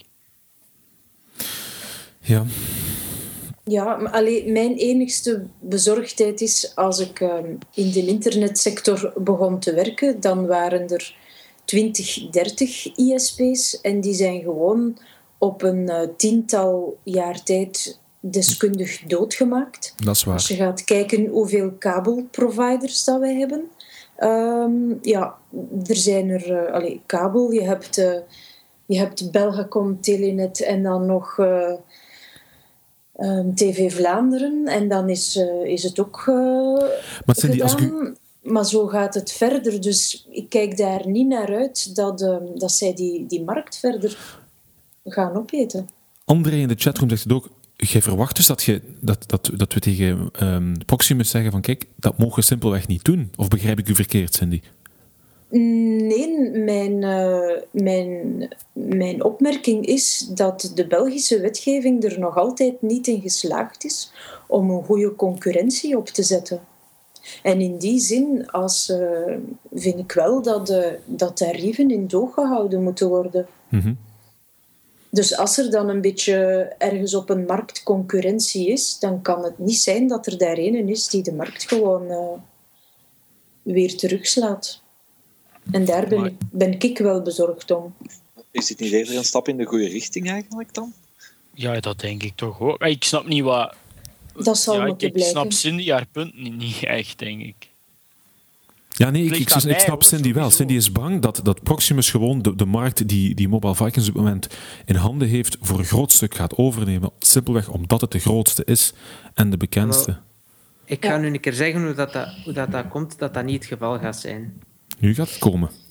Ja. Ja, maar allee, mijn enigste bezorgdheid is, als ik uh, in de internetsector begon te werken, dan waren er twintig, dertig I S P's en die zijn gewoon op een uh, tiental jaar tijd deskundig doodgemaakt. Dat is waar. Als je gaat kijken hoeveel kabelproviders dat wij hebben. Um, ja, er zijn er... Uh, allee, kabel, je hebt, uh, je hebt Belgacom, Telenet en dan nog... Uh, Um, T V Vlaanderen en dan is, uh, is het ook uh, maar gedaan. Als u... Maar zo gaat het verder. Dus ik kijk daar niet naar uit dat, uh, dat zij die, die markt verder gaan opeten. André in de chatroom zegt het ook. Jij verwacht dus dat, je, dat, dat, dat we tegen um, Proximus zeggen van kijk, dat mogen we simpelweg niet doen. Of begrijp ik u verkeerd, Cindy? Nee, mijn, uh, mijn, mijn opmerking is dat de Belgische wetgeving er nog altijd niet in geslaagd is om een goede concurrentie op te zetten. En in die zin als, uh, vind ik wel dat, uh, dat tarieven in doog gehouden moeten worden. Mm-hmm. Dus als er dan een beetje ergens op een markt concurrentie is, dan kan het niet zijn dat er daar een is die de markt gewoon uh, weer terugslaat. En daar ben, ik, ben ik wel bezorgd om. Is dit niet eerder een stap in de goede richting eigenlijk dan? Ja, dat denk ik toch ook. Ik snap niet wat... Dat zal ja, moeten ik, blijken. Ik snap Cindy haar punt niet, niet echt, denk ik. Ja, nee, ik, ik, ik, ik snap Cindy wel. Cindy is bang dat, dat Proximus gewoon de, de markt die, die Mobile Vikings op het moment in handen heeft voor een groot stuk gaat overnemen. Simpelweg omdat het de grootste is en de bekendste. Well, ik ga nu een keer zeggen hoe dat, dat, hoe dat, dat komt, dat dat niet het geval gaat zijn. Nu gaat het komen.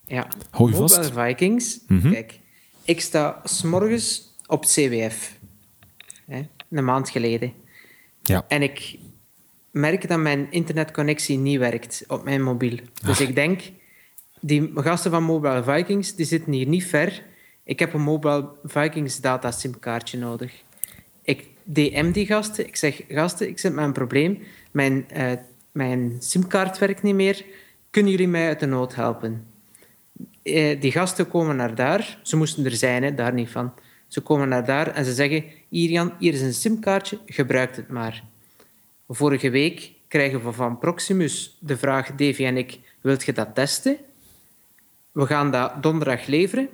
Ja, Hou je Mobile vast. Vikings. Mm-hmm. Kijk, ik sta 's morgens op C W F. Hè, een maand geleden. Ja. En ik merk dat mijn internetconnectie niet werkt op mijn mobiel. Dus Ah. ik denk, die gasten van Mobile Vikings die zitten hier niet ver. Ik heb een Mobile Vikings data simkaartje nodig. Ik D M die gasten. Ik zeg, gasten, ik zit met een probleem. Mijn, uh, mijn simkaart werkt niet meer. Kunnen jullie mij uit de nood helpen? Uh, die gasten komen naar daar. Ze moesten er zijn, hè, daar niet van. Ze komen naar daar en ze zeggen, hier Jan, hier is een simkaartje, gebruik het maar. Vorige week krijgen we van Proximus de vraag, Davy en ik, wilt je dat testen? We gaan dat donderdag leveren.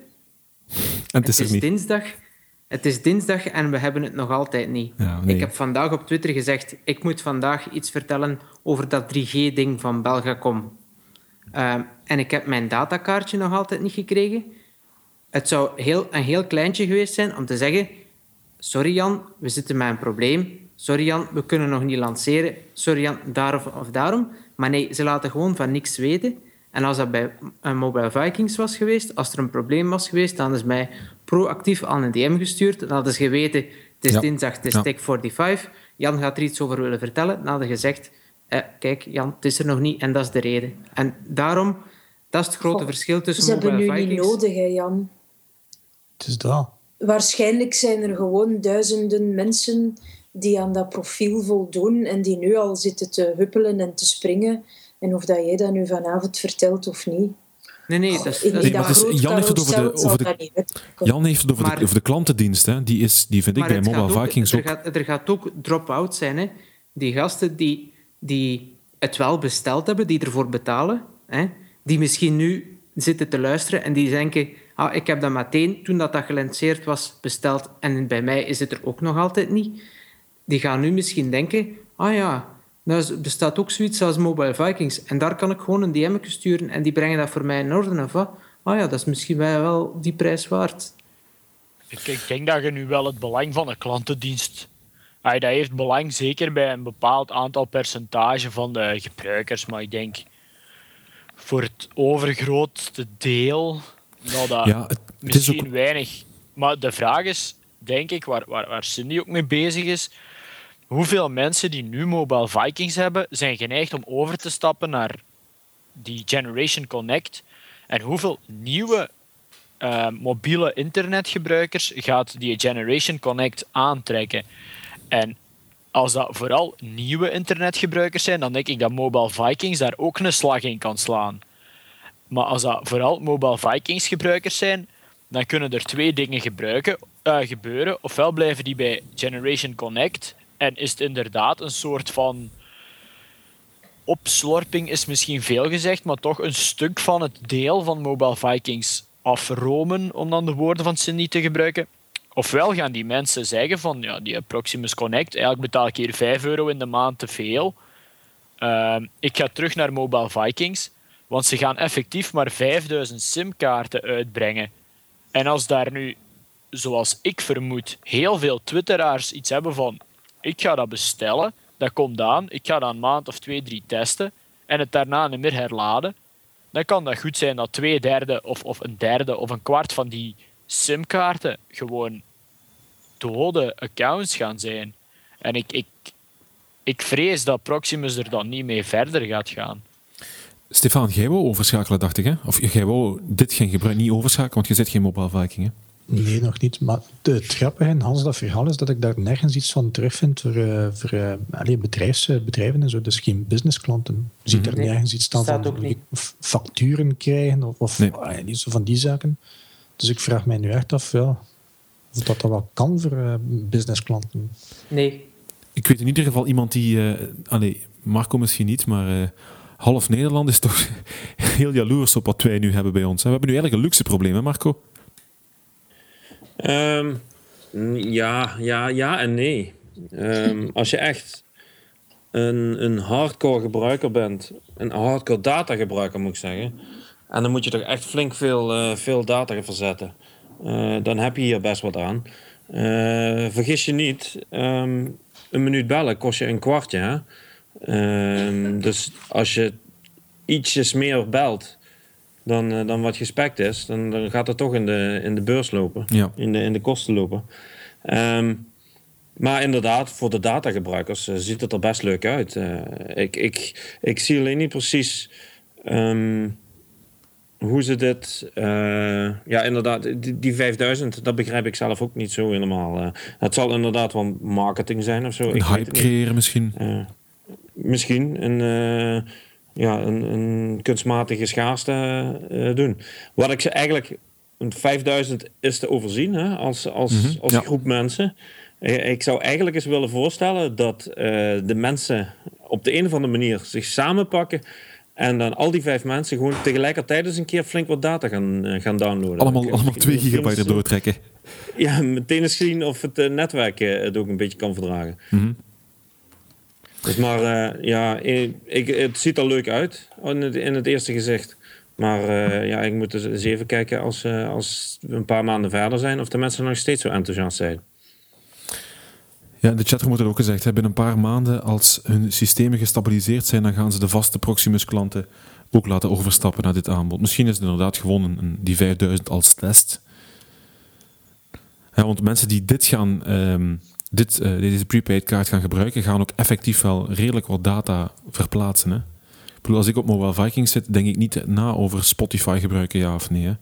En het is, het is er niet. dinsdag. Het is dinsdag en we hebben het nog altijd niet. Ja, nee. Ik heb vandaag op Twitter gezegd, ik moet vandaag iets vertellen over dat drie G ding van Belgacom. Uh, en ik heb mijn datakaartje nog altijd niet gekregen. Het zou heel, een heel kleintje geweest zijn om te zeggen, sorry Jan, we zitten met een probleem. Sorry Jan, we kunnen nog niet lanceren. Sorry Jan, daar of, of daarom. Maar nee, ze laten gewoon van niks weten. En als dat bij Mobile Vikings was geweest, als er een probleem was geweest, dan is mij proactief aan een D M gestuurd. Dan hadden ze geweten, het is ja. dinsdag, het is ja. Tech vijfenveertig. Jan gaat er iets over willen vertellen. Dan hadden ze gezegd, eh, kijk Jan, het is er nog niet en dat is de reden. En daarom, dat is het grote Goh, verschil tussen ze Mobile hebben nu Vikings... niet nodig, hè, Jan. Het is dat. Waarschijnlijk zijn er gewoon duizenden mensen die aan dat profiel voldoen en die nu al zitten te huppelen en te springen. En of dat jij dat nu vanavond vertelt of niet. Nee, nee, dat is... In dat Nee, is maar het is- Jan heeft het over de, over de, Jan heeft het over, Maar- de, over de klantendienst. Hè. Die, is, die vind ik Maar bij het Mobile gaat ook- Vikings er ook. Gaat, er gaat ook drop-out zijn. Hè. Die gasten die, die het wel besteld hebben, die ervoor betalen, hè, die misschien nu zitten te luisteren en die denken, ah, ik heb dat meteen, toen dat, dat gelanceerd was, besteld en bij mij is het er ook nog altijd niet. Die gaan nu misschien denken, ah ja, nou bestaat ook zoiets als Mobile Vikings en daar kan ik gewoon een D M sturen en die brengen dat voor mij in orde. Of wat? Ah ja, dat is misschien wel die prijs waard. Ik, ik denk dat je nu wel het belang van een klantendienst... Ay, dat heeft belang zeker bij een bepaald aantal percentage van de gebruikers. Maar ik denk voor het overgrootste deel dat dat Ja, het, het is misschien ook, weinig... Maar de vraag is, denk ik, waar, waar, waar Cindy ook mee bezig is... Hoeveel mensen die nu Mobile Vikings hebben, zijn geneigd om over te stappen naar die Generation Connect? En hoeveel nieuwe uh, mobiele internetgebruikers gaat die Generation Connect aantrekken? En als dat vooral nieuwe internetgebruikers zijn, dan denk ik dat Mobile Vikings daar ook een slag in kan slaan. Maar als dat vooral Mobile Vikings gebruikers zijn, dan kunnen er twee dingen gebruiken, uh, gebeuren. Ofwel blijven die bij Generation Connect en is het inderdaad een soort van opslorping, is misschien veel gezegd, maar toch een stuk van het deel van Mobile Vikings afromen, om dan de woorden van Cindy te gebruiken. Ofwel gaan die mensen zeggen van, ja, die Proximus Connect, eigenlijk betaal ik hier vijf euro in de maand te veel. Uh, ik ga terug naar Mobile Vikings, want ze gaan effectief maar vijfduizend simkaarten uitbrengen. En als daar nu, zoals ik vermoed, heel veel twitteraars iets hebben van, ik ga dat bestellen, dat komt aan, ik ga dat een maand of twee, drie testen en het daarna niet meer herladen, dan kan dat goed zijn dat twee derde of, of een derde of een kwart van die simkaarten gewoon dode accounts gaan zijn. En ik, ik, ik vrees dat Proximus er dan niet mee verder gaat gaan. Stefan, jij wou overschakelen, dacht ik, hè? Of jij wou dit geen gebruik, niet overschakelen, want je zit geen Mobile Viking, hè? Nee, nog niet. Maar het grappige in Hans dat verhaal is dat ik daar nergens iets van terugvind voor, uh, voor uh, allee, bedrijfs, bedrijven en zo. Dus geen businessklanten. Je ziet er Nee, nergens iets staan staat van ook niet. facturen krijgen of, of Nee. uh, niet zo van die zaken. Dus ik vraag mij nu echt af ja, of dat, dat wel kan voor uh, businessklanten. Nee. Ik weet in ieder geval iemand die... Uh, allee, Marco misschien niet, maar... Uh, half Nederland is toch heel jaloers op wat wij nu hebben bij ons. We hebben nu eigenlijk een luxe probleem, hè Marco? Um, ja, ja, ja en nee. Um, als je echt een, een hardcore gebruiker bent, een hardcore datagebruiker moet ik zeggen, en dan moet je toch echt flink veel, uh, veel data verzetten. Uh, dan heb je hier best wat aan. Uh, vergis je niet, um, een minuut bellen kost je een kwartje, hè? Um, dus als je ietsjes meer belt, dan, uh, dan wat gespekt is, dan, dan gaat het toch in de, in de beurs lopen. Ja. In, de, in de kosten lopen. Um, maar inderdaad, voor de datagebruikers uh, ziet het er best leuk uit. Uh, ik, ik, ik zie alleen niet precies um, hoe ze dit... Uh, ja, inderdaad, die, die vijfduizend, dat begrijp ik zelf ook niet zo helemaal. Uh, het zal inderdaad wel marketing zijn of zo. Een ik hype creëren misschien. Uh, misschien een, uh, ja, een, een kunstmatige schaarste uh, doen. Wat ik ze eigenlijk... vijfduizend is te overzien hè, als, als, mm-hmm, als ja. groep mensen. Ik zou eigenlijk eens willen voorstellen dat uh, de mensen op de een of andere manier zich samenpakken en dan al die vijf mensen gewoon tegelijkertijd eens een keer flink wat data gaan, uh, gaan downloaden. Allemaal, allemaal twee gigabyte er doortrekken. Ja, meteen eens zien of het uh, netwerk uh, het ook een beetje kan verdragen. Mm-hmm. Dus maar uh, ja, ik, het ziet er leuk uit in het, in het eerste gezicht. Maar uh, ja, ik moet eens even kijken als, uh, als we een paar maanden verder zijn of de mensen nog steeds zo enthousiast zijn. Ja, in de chatroom wordt er ook gezegd, hè, binnen een paar maanden als hun systemen gestabiliseerd zijn, dan gaan ze de vaste Proximus-klanten ook laten overstappen naar dit aanbod. Misschien is het inderdaad gewoon een, die vijfduizend als test. Ja, want mensen die dit gaan, um, dit, uh, deze prepaid kaart gaan gebruiken, gaan ook effectief wel redelijk wat data verplaatsen. Hè? Ik bedoel, als ik op Mobile Vikings zit, denk ik niet na over Spotify gebruiken, ja of nee. Hè?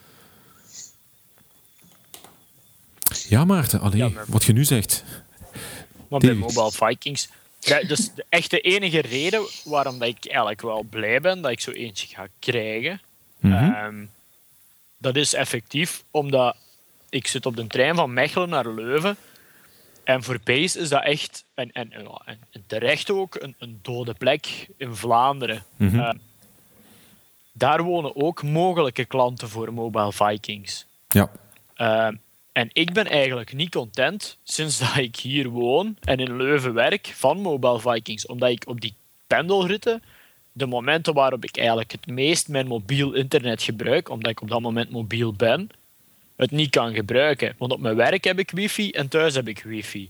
Ja, Maarten, allee, ja, maar... wat je nu zegt. Maar bij Mobile Vikings... Ja, dus de echte enige reden waarom dat ik eigenlijk wel blij ben dat ik zo eentje ga krijgen, mm-hmm. um, dat is effectief omdat ik zit op de trein van Mechelen naar Leuven en voor Pace is dat echt, en, en, en, en terecht ook, een, een dode plek in Vlaanderen. Mm-hmm. Uh, daar wonen ook mogelijke klanten voor Mobile Vikings. Ja. Uh, En ik ben eigenlijk niet content sinds dat ik hier woon en in Leuven werk van Mobile Vikings. Omdat ik op die pendelritten, de momenten waarop ik eigenlijk het meest mijn mobiel internet gebruik, omdat ik op dat moment mobiel ben, het niet kan gebruiken. Want op mijn werk heb ik wifi en thuis heb ik wifi.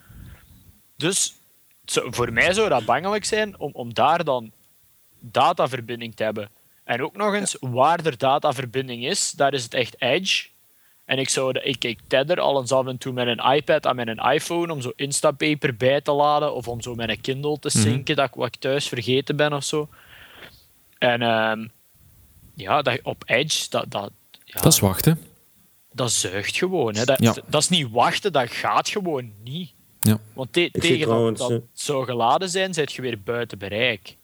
Dus voor mij zou dat bangelijk zijn om, om daar dan dataverbinding te hebben. En ook nog eens, waar er dataverbinding is, daar is het echt edge. En ik, zou, ik, ik tedder al eens af en toe met een iPad en met een iPhone om zo Instapaper bij te laden of om zo met een Kindle te synken, mm-hmm. dat ik wat ik thuis vergeten ben of zo. En um, ja, dat, op Edge, dat, dat, ja, dat is wachten. Dat zuigt gewoon. Hè. Dat, ja. dat is niet wachten, dat gaat gewoon niet. Ja. Want te, tegen trouwens, dat, dat zou geladen zijn, zit je weer buiten bereik.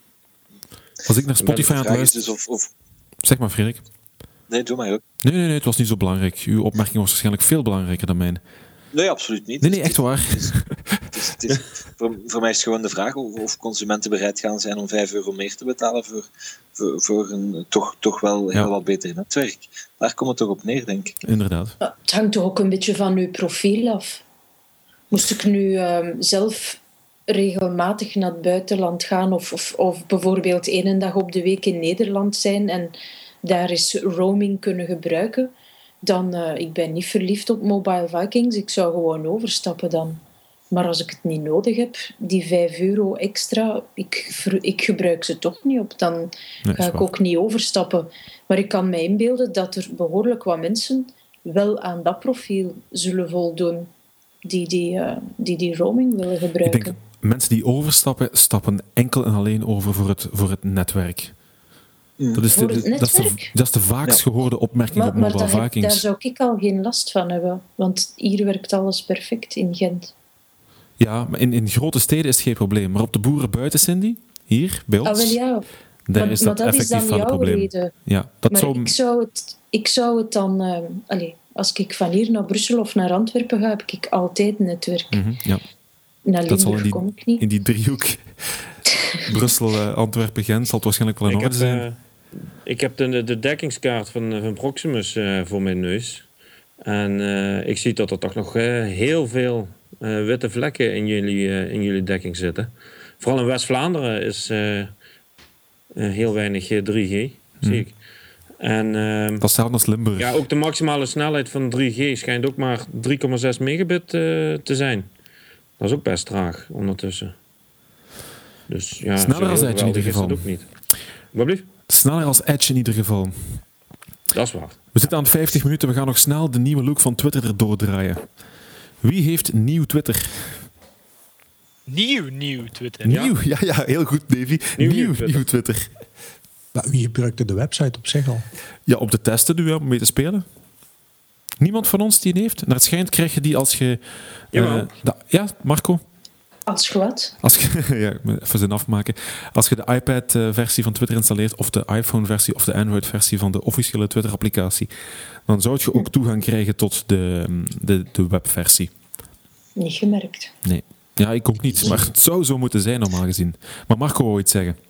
Als ik naar Spotify aan het luisteren... Dus of, of... Zeg maar, Frederik. Nee, doe maar ook. Nee, nee, nee, het was niet zo belangrijk. Uw opmerking was waarschijnlijk veel belangrijker dan mijn. Nee, absoluut niet. Nee, nee, echt waar. Het is, het is, het is, voor, voor mij is het gewoon de vraag of, of consumenten bereid gaan zijn om vijf euro meer te betalen voor, voor, voor een toch, toch wel heel ja. wat beter netwerk. Daar komt het toch op neer, denk ik. Inderdaad. Het hangt toch ook een beetje van uw profiel af. Moest ik nu um, zelf regelmatig naar het buitenland gaan of, of, of bijvoorbeeld één dag op de week in Nederland zijn en daar is roaming kunnen gebruiken, dan uh, ik ben niet verliefd op Mobile Vikings. Ik zou gewoon overstappen dan. Maar als ik het niet nodig heb, die vijf euro extra, ik, ik gebruik ze toch niet op. Dan nee, ga ik waar. ook niet overstappen. Maar ik kan me inbeelden dat er behoorlijk wat mensen wel aan dat profiel zullen voldoen die die, uh, die, die roaming willen gebruiken. Ik denk, mensen die overstappen, stappen enkel en alleen over voor het, voor het netwerk. Dat is, de, de, dat, is de, dat is de vaakst ja. gehoorde opmerking maar, op Mobile maar Vikings. Daar zou ik al geen last van hebben, want hier werkt alles perfect in Gent. Ja, maar in, in grote steden is het geen probleem. Maar op de boeren buiten, Cindy, hier, bij ons, ah, wel, ja. daar maar, is dat, dat effectief is wel een probleem. Reden. Ja, dat maar zou... ik, zou het, ik zou het dan... Uh, allez, als ik van hier naar Brussel of naar Antwerpen ga, heb ik altijd netwerk. Mm-hmm, ja. Naar Limburg kom ik niet. In die driehoek Brussel, uh, Antwerpen, Gent zal het waarschijnlijk wel in orde zijn. Uh, Ik heb de, de dekkingskaart van, van Proximus uh, voor mijn neus. En uh, ik zie dat er toch nog uh, heel veel uh, witte vlekken in jullie, uh, in jullie dekking zitten. Vooral in West-Vlaanderen is uh, uh, heel weinig uh, drie G, hmm. zie ik. En, uh, dat is zelfs als Limburg. Ja, ook de maximale snelheid van drie G schijnt ook maar drie komma zes megabit uh, te zijn. Dat is ook best traag ondertussen. Dus ja, sneller als Edge in ieder geval. Dat ook niet. Wat blieft? Sneller als Edge in ieder geval. Dat is waar. We zitten aan vijftig minuten. We gaan nog snel de nieuwe look van Twitter erdoor draaien. Wie heeft nieuw Twitter? Nieuw, nieuw Twitter. Nieuw, ja, ja, ja heel goed, Davy. Nieuw, nieuw, nieuw Twitter. Nieuw Twitter. Maar wie gebruikte de website op zich al? Ja, op de testen doen we om mee te spelen. Niemand van ons die die heeft. Naar het schijnt krijg je die als je... Uh, da, ja, Marco? Als je wat? Als je, ja, even zin afmaken. Als je de iPad-versie van Twitter installeert, of de iPhone-versie, of de Android-versie van de officiële Twitter-applicatie, dan zou je ook toegang krijgen tot de, de, de webversie. Niet gemerkt. Nee. Ja, ik ook niet. Maar het zou zo moeten zijn, normaal gezien. Maar Marco wou iets zeggen.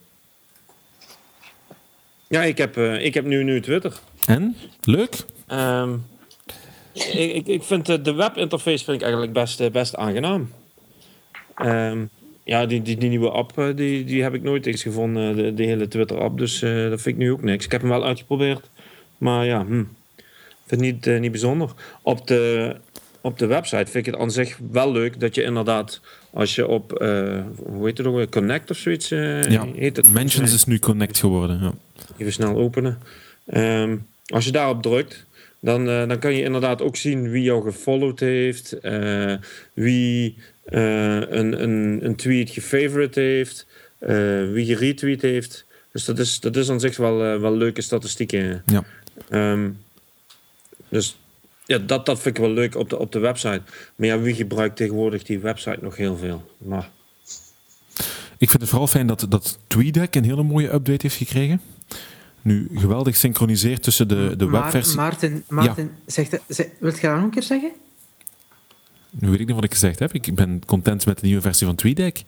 Ja, ik heb, uh, ik heb nu, nu Twitter. En? Leuk? Um, ik, ik, ik vind de webinterface vind ik eigenlijk best, best aangenaam. Um, ja, die, die, die nieuwe app die, die heb ik nooit eens gevonden, de, de hele Twitter-app. Dus uh, dat vind ik nu ook niks. Ik heb hem wel uitgeprobeerd. Maar ja, hm, vind het niet, uh, niet bijzonder. Op de, op de website vind ik het aan zich wel leuk dat je inderdaad, als je op, uh, hoe heet het ook, Connect of zoiets uh, ja, heet het? Mentions nee. is nu Connect geworden. Ja. Even snel openen. Um, als je daarop drukt, dan, uh, dan kan je inderdaad ook zien wie jou gefollowed heeft, uh, wie uh, een, een, een tweet gefavorite heeft, uh, wie geretweet heeft. Dus dat is, dat is aan zich wel, uh, wel leuke statistieken. Ja. Um, dus ja, dat, dat vind ik wel leuk op de, op de website. Maar ja, wie gebruikt tegenwoordig die website nog heel veel? Maar... Ik vind het vooral fijn dat, dat TweetDeck een hele mooie update heeft gekregen. Nu geweldig synchroniseerd tussen de, de maar, webversie... Maarten, Maarten ja. zeg, zeg, wilt je dat nog een keer zeggen? Nu weet ik niet wat ik gezegd heb. Ik ben content met de nieuwe versie van TweetDeck.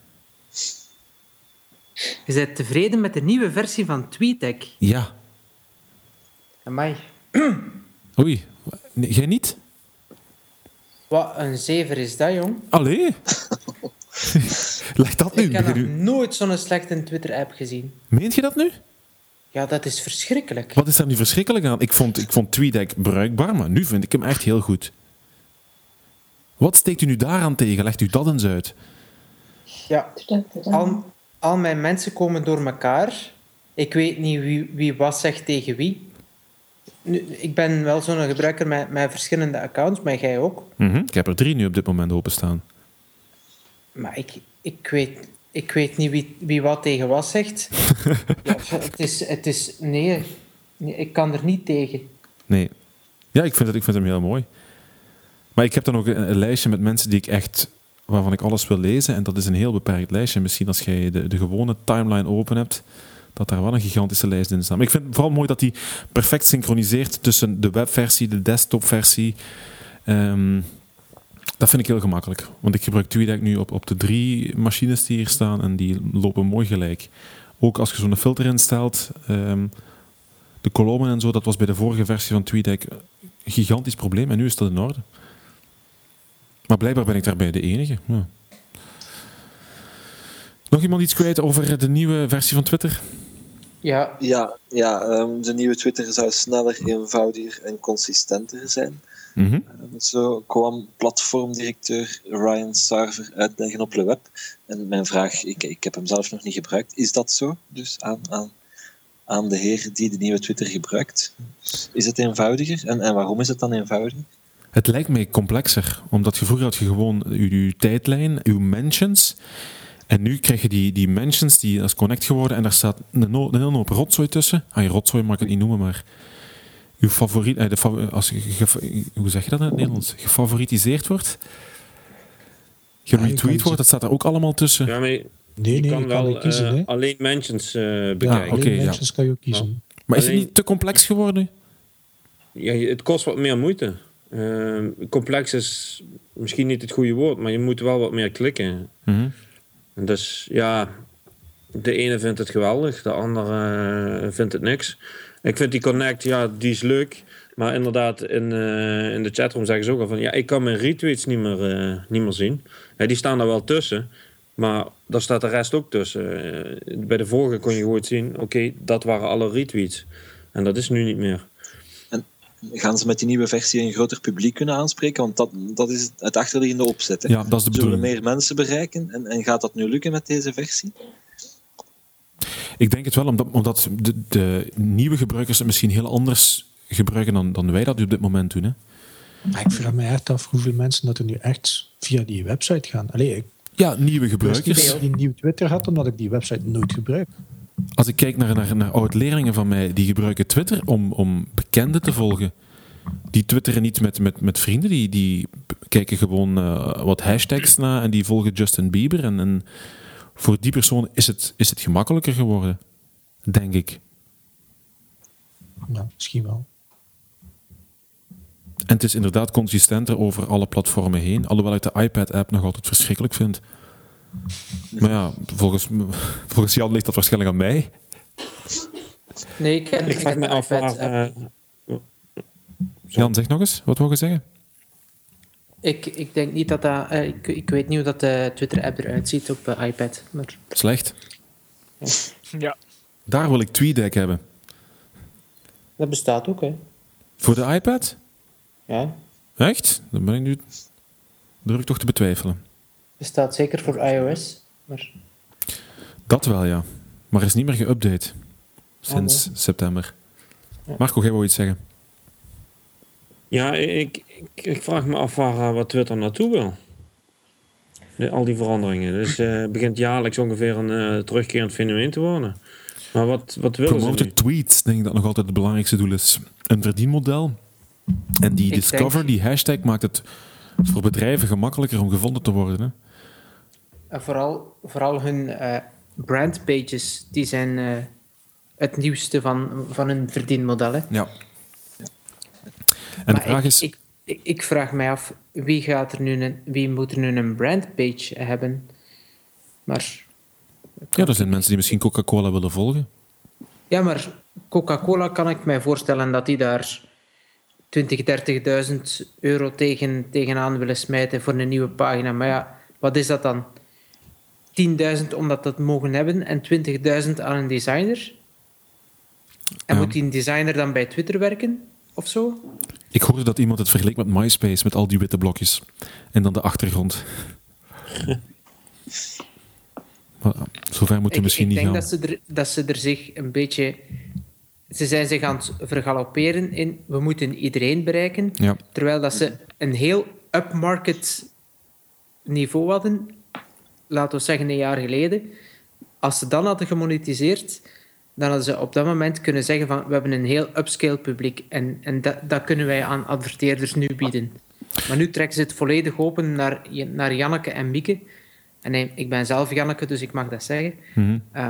Je bent tevreden met de nieuwe versie van TweetDeck? Ja. Amai. Oei, nee, jij niet? Wat een zever is dat, jong. Allee. Leg dat nu. Ik heb nog nu... nooit zo'n slechte Twitter-app gezien. Meent je dat nu? Ja, dat is verschrikkelijk. Wat is daar nu verschrikkelijk aan? Ik vond, ik vond TweetDeck bruikbaar, maar nu vind ik hem echt heel goed. Wat steekt u nu daaraan tegen? Legt u dat eens uit? Ja, al, al mijn mensen komen door elkaar. Ik weet niet wie, wie wat zegt tegen wie. Nu, ik ben wel zo'n gebruiker met, met verschillende accounts, maar jij ook. Mm-hmm. Ik heb er drie nu op dit moment openstaan. Maar ik, ik, weet, ik weet niet wie, wie wat tegen wat zegt. Ja, het is, het is, nee, nee, ik kan er niet tegen. Nee. Ja, ik vind, het, ik vind hem heel mooi. Maar ik heb dan ook een, een lijstje met mensen die ik echt, waarvan ik alles wil lezen. En dat is een heel beperkt lijstje. Misschien als jij de, de gewone timeline open hebt, dat daar wel een gigantische lijst in staat. Maar ik vind het vooral mooi dat die perfect synchroniseert tussen de webversie, de desktopversie. Um, dat vind ik heel gemakkelijk. Want ik gebruik TweetDeck nu op, op de drie machines die hier staan en die lopen mooi gelijk. Ook als je zo'n filter instelt, um, de kolommen en zo, dat was bij de vorige versie van TweetDeck een gigantisch probleem en nu is dat in orde. Maar blijkbaar ben ik daarbij de enige. Ja. Nog iemand iets kwijt over de nieuwe versie van Twitter? Ja, ja, ja um, de nieuwe Twitter zou sneller, eenvoudiger en consistenter zijn. Mm-hmm. Uh, zo kwam platformdirecteur Ryan Sarver uitleggen op Le Web. En mijn vraag, ik, ik heb hem zelf nog niet gebruikt, is dat zo? Dus aan, aan, aan de heer die de nieuwe Twitter gebruikt. Dus is het eenvoudiger? En, en waarom is het dan eenvoudiger? Het lijkt mij complexer, omdat je vroeger had je gewoon je, je tijdlijn, je mentions. En nu krijg je die, die mentions, die is connect geworden en daar staat een, een hele hoop rotzooi tussen. Ah, je rotzooi mag ik het niet noemen, maar je favoriet, eh, de, als je, ge, hoe zeg je dat in het Nederlands? Gefavoritiseerd wordt. Geretweet wordt, dat staat er ook allemaal tussen. Ja, maar je, nee, je nee, kan je wel kan kiezen, uh, alleen mentions uh, bekijken. Ja, alleen okay, mentions ja. kan je ook kiezen. Ja. Maar is alleen, het niet te complex geworden? Ja, het kost wat meer moeite. Uh, complex is misschien niet het goede woord, maar je moet wel wat meer klikken. Mm-hmm. Dus ja, de ene vindt het geweldig, de andere uh, vindt het niks. Ik vind die Connect, ja, die is leuk. Maar inderdaad, in, uh, in de chatroom zeggen ze ook al van... ja, ik kan mijn retweets niet meer, uh, niet meer zien. Ja, die staan er wel tussen. Maar daar staat de rest ook tussen. Uh, bij de vorige kon je gewoon zien... oké, okay, dat waren alle retweets. En dat is nu niet meer. En gaan ze met die nieuwe versie een groter publiek kunnen aanspreken? Want dat, dat is het achterliggende opzet. Hè? Ja, dat is de bedoeling. Zullen we meer mensen bereiken? En, en gaat dat nu lukken met deze versie? Ik denk het wel, omdat, omdat de, de nieuwe gebruikers het misschien heel anders gebruiken dan, dan wij dat op dit moment doen. Hè? Maar ik vraag me echt af hoeveel mensen dat er nu echt via die website gaan. Allee, ik ja, nieuwe gebruikers. Ik die nieuw Twitter had, omdat ik die website nooit gebruik. Als ik kijk naar, naar, naar oud-leerlingen van mij, die gebruiken Twitter om, om bekenden te volgen. Die twitteren niet met, met, met vrienden, die, die kijken gewoon uh, wat hashtags na en die volgen Justin Bieber. En, en voor die persoon is het, is het gemakkelijker geworden, denk ik. Ja, misschien wel. En het is inderdaad consistenter over alle platformen heen, alhoewel ik de iPad-app nog altijd verschrikkelijk vind. Maar ja, volgens, volgens Jan ligt dat waarschijnlijk aan mij. Nee, ik ken Ik vraag me af waar... Uh, Jan, zeg nog eens. Wat wou je zeggen? Ik, ik denk niet dat dat... Uh, ik, ik weet niet hoe dat de Twitter-app eruit ziet op uh, iPad. Maar... Slecht. Ja. Ja. Daar wil ik TweetDeck hebben. Dat bestaat ook, hè. Voor de iPad? Ja. Echt? Dan ben ik nu... durf ik toch te betwijfelen. Bestaat zeker voor iOS, maar... Dat wel, ja. Maar is niet meer geüpdate. Sinds oh, nee. september. Ja. Marco, jij wou iets zeggen? Ja, ik, ik, ik vraag me af waar, wat Twitter naartoe wil. De, al die veranderingen. Dus het uh, begint jaarlijks ongeveer een uh, terugkerend fenomeen te worden. Maar wat, wat willen Promoted ze nu? tweets, denk ik dat nog altijd het belangrijkste doel is. Een verdienmodel. En die Ik Discover, denk... die hashtag, maakt het voor bedrijven gemakkelijker om gevonden te worden. Hè? En vooral, vooral hun uh, brandpages, die zijn uh, het nieuwste van, van hun verdienmodel. Hè? Ja. En maar de vraag ik, is... Ik, ik, ik vraag mij af, wie, gaat er nu een, wie moet er nu een brandpage hebben? Maar... Ja, er zijn mensen die misschien Coca-Cola willen volgen. Ja, maar Coca-Cola kan ik mij voorstellen dat die daar twintig, dertigduizend euro tegen, tegenaan willen smijten voor een nieuwe pagina. Maar ja, wat is dat dan? tienduizend omdat dat mogen hebben en twintigduizend aan een designer? En Ja. moet die een designer dan bij Twitter werken? Of zo? Ik hoorde dat iemand het vergeleek met MySpace, met al die witte blokjes. En dan de achtergrond. Maar zover moet je Ik, misschien ik niet denk gaan. dat ze, er, dat ze er zich een beetje... Ze zijn zich aan het vergalopperen in we moeten iedereen bereiken. Ja. Terwijl dat ze een heel upmarket niveau hadden, laten we zeggen een jaar geleden. Als ze dan hadden gemonetiseerd, dan hadden ze op dat moment kunnen zeggen van we hebben een heel upscale publiek en, en dat, dat kunnen wij aan adverteerders nu bieden. Maar nu trekken ze het volledig open naar, naar Janneke en Mieke. En nee, ik ben zelf Janneke, dus ik mag dat zeggen. Mm-hmm. Um,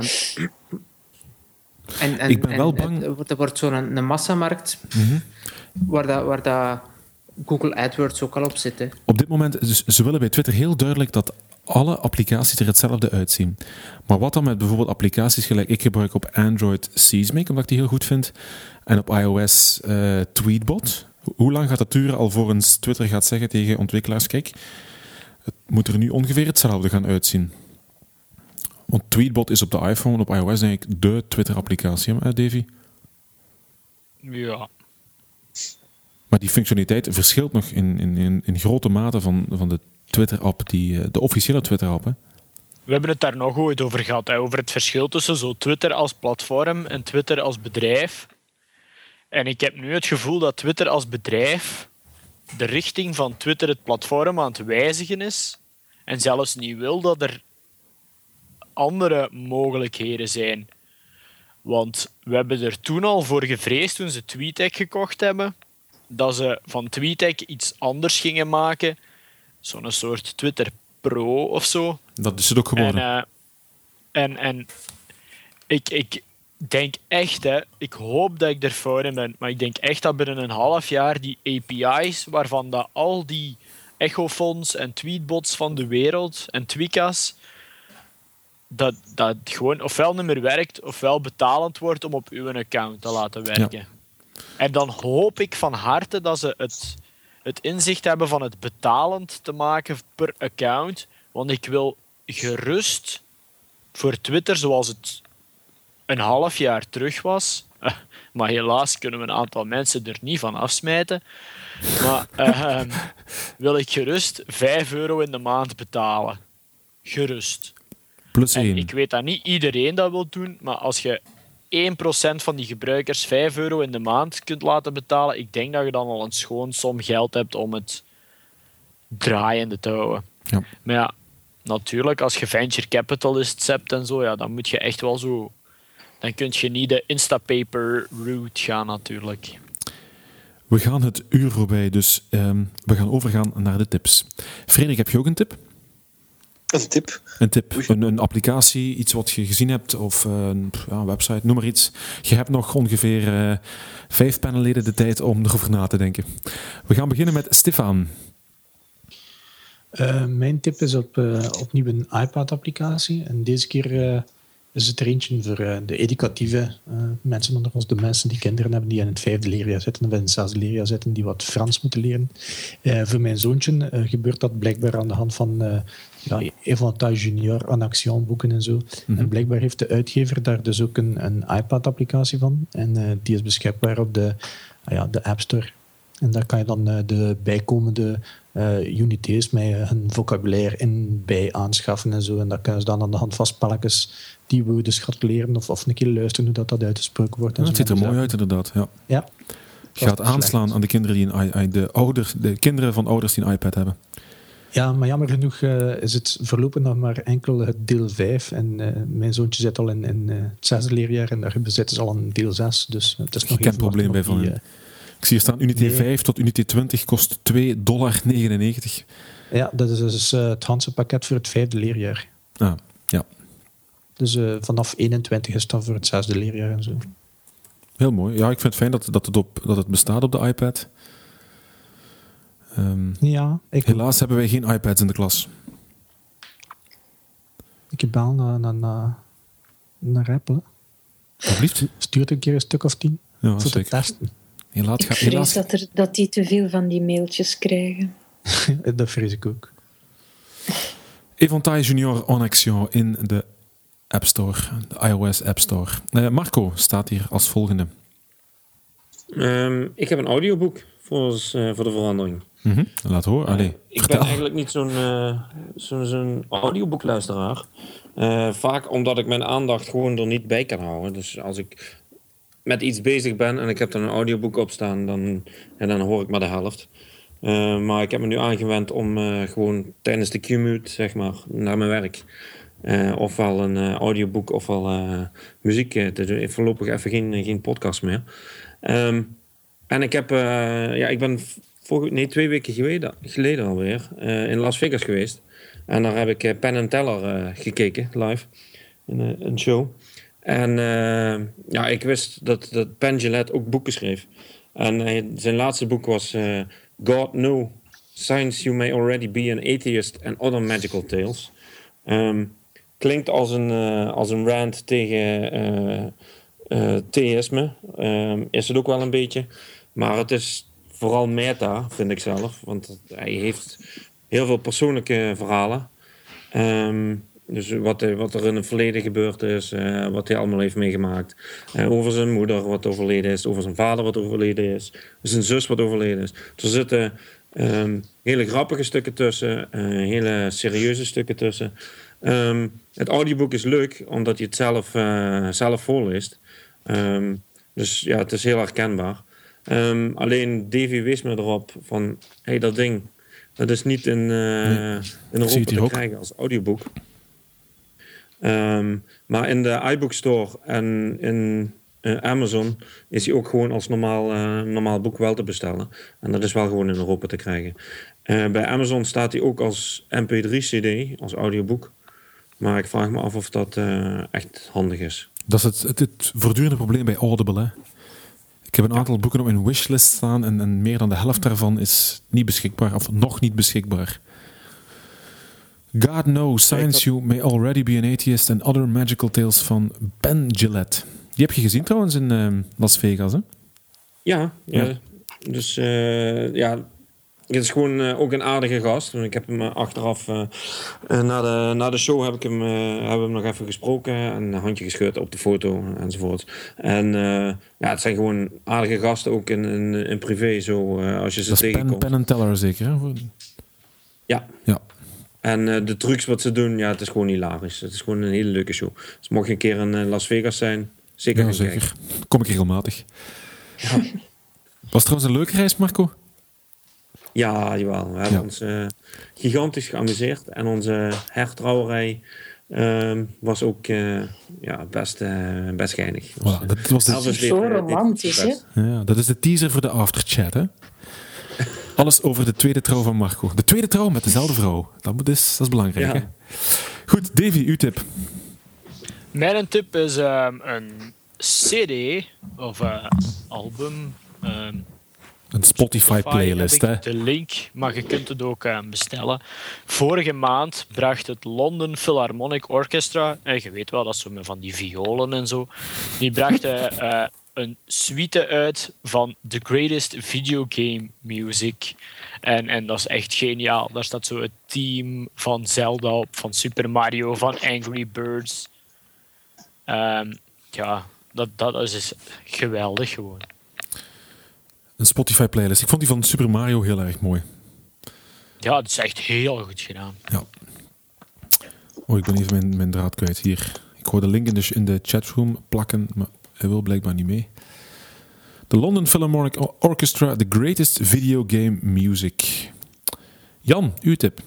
en, en, Ik ben wel en, bang... en, er wordt zo'n een, een massamarkt Mm-hmm. waar, dat, waar dat Google AdWords ook al op zit. Hè. Op dit moment, dus ze willen bij Twitter heel duidelijk dat alle applicaties er hetzelfde uitzien. Maar wat dan met bijvoorbeeld applicaties gelijk ik gebruik op Android Seesmic, omdat ik die heel goed vind, en op iOS uh, Tweetbot. Hoe lang gaat het duren alvorens Twitter gaat zeggen tegen ontwikkelaars, kijk, het moet er nu ongeveer hetzelfde gaan uitzien. Want Tweetbot is op de iPhone, op iOS denk ik de Twitter-applicatie, hè, Davy? Ja. Maar die functionaliteit verschilt nog in, in, in, in grote mate van, van de Twitter-app, die, de officiële Twitter-app. Hè? We hebben het daar nog ooit over gehad, hè, over het verschil tussen zo Twitter als platform en Twitter als bedrijf. En ik heb nu het gevoel dat Twitter als bedrijf de richting van Twitter, het platform, aan het wijzigen is. En zelfs niet wil dat er andere mogelijkheden zijn. Want we hebben er toen al voor gevreesd, toen ze TweetDeck gekocht hebben, dat ze van TweetDeck iets anders gingen maken. Zo'n soort Twitter Pro of zo. Dat is het ook geworden. En, uh, en, en ik, ik denk echt, hè, ik hoop dat ik er fout in ben, maar ik denk echt dat binnen een half jaar die A P I's, waarvan dat al die Echofonts en Tweetbots van de wereld en Twika's, dat dat gewoon ofwel niet meer werkt, ofwel betalend wordt om op uw account te laten werken. Ja. En dan hoop ik van harte dat ze het, het inzicht hebben van het betalend te maken per account. Want ik wil gerust voor Twitter, zoals het een half jaar terug was, maar helaas kunnen we een aantal mensen er niet van afsmijten, maar uh, wil ik gerust vijf euro in de maand betalen. Gerust. Plus en één. Ik weet dat niet iedereen dat wil doen, maar als je één procent van die gebruikers vijf euro in de maand kunt laten betalen, ik denk dat je dan al een schoon som geld hebt om het draaiende te houden. Ja. Maar ja, natuurlijk, als je venture capitalists hebt en zo, ja, dan moet je echt wel zo... Dan kun je niet de Instapaper route gaan, natuurlijk. We gaan het uur voorbij, dus um, we gaan overgaan naar de tips. Frederik, heb je ook een tip? Een tip? Een tip, een, een applicatie, iets wat je gezien hebt, of een ja, website, noem maar iets. Je hebt nog ongeveer uh, vijf panelleden de tijd om erover na te denken. We gaan beginnen met Stefan. Uh, mijn tip is op, uh, opnieuw een iPad-applicatie. En deze keer uh, is het er eentje voor uh, de educatieve uh, mensen onder ons, de mensen die kinderen hebben die in het vijfde leerjaar zitten of in het zesde leerjaar zitten, die wat Frans moeten leren. Uh, voor mijn zoontje uh, gebeurt dat blijkbaar aan de hand van uh, ja, Evantage Junior en Action boeken en zo. Mm-hmm. En blijkbaar heeft de uitgever daar dus ook een, een iPad-applicatie van. En uh, die is beschikbaar op de, uh, ja, de App Store. En daar kan je dan uh, de bijkomende uh, unités met uh, hun vocabulaire in bij aanschaffen en zo. En dat kunnen ze dan aan de hand van spelletjes die woorden schat leren of, of een keer luisteren hoe dat, dat uitgesproken wordt. En ja, het ziet er mooi uit, inderdaad. Ja. Ja. Gaat aanslaan slecht. aan de kinderen die een, de, ouders, de kinderen van ouders die een iPad hebben. Ja, maar jammer genoeg uh, is het voorlopig nog maar enkel het deel vijf. En uh, mijn zoontje zit al in, in uh, het zesde leerjaar en daar zitten ze al in deel zes. Dus het is nog geen probleem bij van. Die, uh, Ik zie hier staan, Unité nee. vijf tot Unité twintig kost twee dollar negenennegentig. Ja, dat is dus uh, het Hanse pakket voor het vijfde leerjaar. Ah, ja. Dus uh, vanaf eenentwintig is dat voor het zesde leerjaar en zo. Heel mooi. Ja, ik vind het fijn dat, dat, het, op, dat het bestaat op de iPad. Um, ja. Ik helaas ook. hebben wij geen iPads in de klas. Ik heb bel naar, naar, naar, naar Apple. Alsjeblieft. Stuurt een keer een stuk of tien. Ja, voor zeker. te testen. Helaas, ik vrees helaas... dat, er, dat die te veel van die mailtjes krijgen. Dat vrees ik ook. Evantage Junior en Action in de App Store, de iOS App Store. Uh, Marco staat hier als volgende. Um, ik heb een audioboek voor, uh, voor de verandering. Mm-hmm. Laat horen. Allee, uh, ik vertel. ben eigenlijk niet zo'n, uh, zo, zo'n audioboekluisteraar. Uh, vaak omdat ik mijn aandacht gewoon er niet bij kan houden. Dus als ik met iets bezig ben en ik heb er een audioboek op staan, dan, en dan hoor ik maar de helft. Uh, maar ik heb me nu aangewend om uh, gewoon tijdens de commute, zeg maar, naar mijn werk, uh, ofwel een uh, audioboek ofwel uh, muziek uh, te doen. Voorlopig even geen, geen podcast meer. Um, en ik heb, uh, ja, ik ben vorige, nee, twee weken geleden, geleden alweer uh, in Las Vegas geweest. En daar heb ik uh, Penn and Teller uh, gekeken, live, in uh, een show. En uh, ja, ik wist dat, dat Penn Jillette ook boeken schreef. En uh, zijn laatste boek was uh, God No, Science You May Already Be an Atheist and Other Magical Tales. Um, klinkt als een, uh, als een rant tegen uh, uh, theïsme. Um, is het ook wel een beetje. Maar het is vooral meta, vind ik zelf. Want hij heeft heel veel persoonlijke verhalen. Um, Dus wat, wat er in het verleden gebeurd is, uh, wat hij allemaal heeft meegemaakt. Uh, over zijn moeder wat overleden is, over zijn vader wat overleden is, zijn zus wat overleden is. Er zitten um, hele grappige stukken tussen, uh, hele serieuze stukken tussen. Um, het audioboek is leuk, omdat je het zelf, uh, zelf voorleest. Um, dus ja, het is heel herkenbaar. Um, alleen Davy wees me erop van, hé, hey, dat ding, dat is niet in, uh, nee, in Europa te ook krijgen als audioboek. Um, maar in de iBook Store en in uh, Amazon is hij ook gewoon als normaal, uh, normaal boek wel te bestellen. En dat is wel gewoon in Europa te krijgen. Uh, bij Amazon staat hij ook als M P drie C D, als audioboek. Maar ik vraag me af of dat uh, echt handig is. Dat is het, het, het voortdurende probleem bij Audible, hè? Ik heb een aantal ja. boeken op mijn wishlist staan en, en meer dan de helft daarvan is niet beschikbaar, of nog niet beschikbaar. God knows, Science You May Already Be an Atheist and Other Magical Tales van Penn Jillette. Die heb je gezien trouwens in uh, Las Vegas, hè? Ja, ja. ja. Dus uh, ja, het is gewoon uh, ook een aardige gast. Ik heb hem uh, achteraf, uh, uh, na, de, na de show heb ik hem, uh, hebben we hem nog even gesproken en een handje geschud op de foto enzovoort. En uh, ja, het zijn gewoon aardige gasten, ook in, in, in privé, zo uh, als je ze dat tegenkomt. Dat is Penn and Teller zeker, hè? Ja. Ja. En uh, de trucs wat ze doen, ja, het is gewoon hilarisch. Het is gewoon een hele leuke show. Dus mocht je een keer in uh, Las Vegas zijn, zeker ja, zeker. Kijken. Kom ik regelmatig. Ja. Was het trouwens een leuke reis, Marco? Ja, jawel. We hebben ja. ons uh, gigantisch geamuseerd. En onze hertrouwerij uh, was ook uh, ja, best, uh, best geinig. Voilà, dus, dat was de... Zo uh, romantisch, hè? Ja, dat is de teaser voor de afterchat, hè? Alles over de tweede trouw van Marco. De tweede trouw met dezelfde vrouw. Dat, moet dus, dat is belangrijk, ja. Hè? Goed, Davy, uw tip. Mijn tip is um, een C D of uh, album. Um, een Spotify-playlist, hè? De link, maar je kunt het ook uh, bestellen. Vorige maand bracht het London Philharmonic Orchestra, en je weet wel, dat is zo met van die violen en zo, die brachten uh, een suite uit van The Greatest Video Game Music. En, en dat is echt geniaal. Daar staat zo het team van Zelda op, van Super Mario, van Angry Birds. Um, ja, dat, dat is dus geweldig gewoon. Een Spotify-playlist. Ik vond die van Super Mario heel erg mooi. Ja, dat is echt heel goed gedaan. Ja. Oh, ik ben even mijn, mijn draad kwijt hier. Ik wou de link in de, in de chatroom plakken, maar hij wil blijkbaar niet mee. The London Philharmonic Orchestra, The Greatest Video Game Music. Jan, uw tip.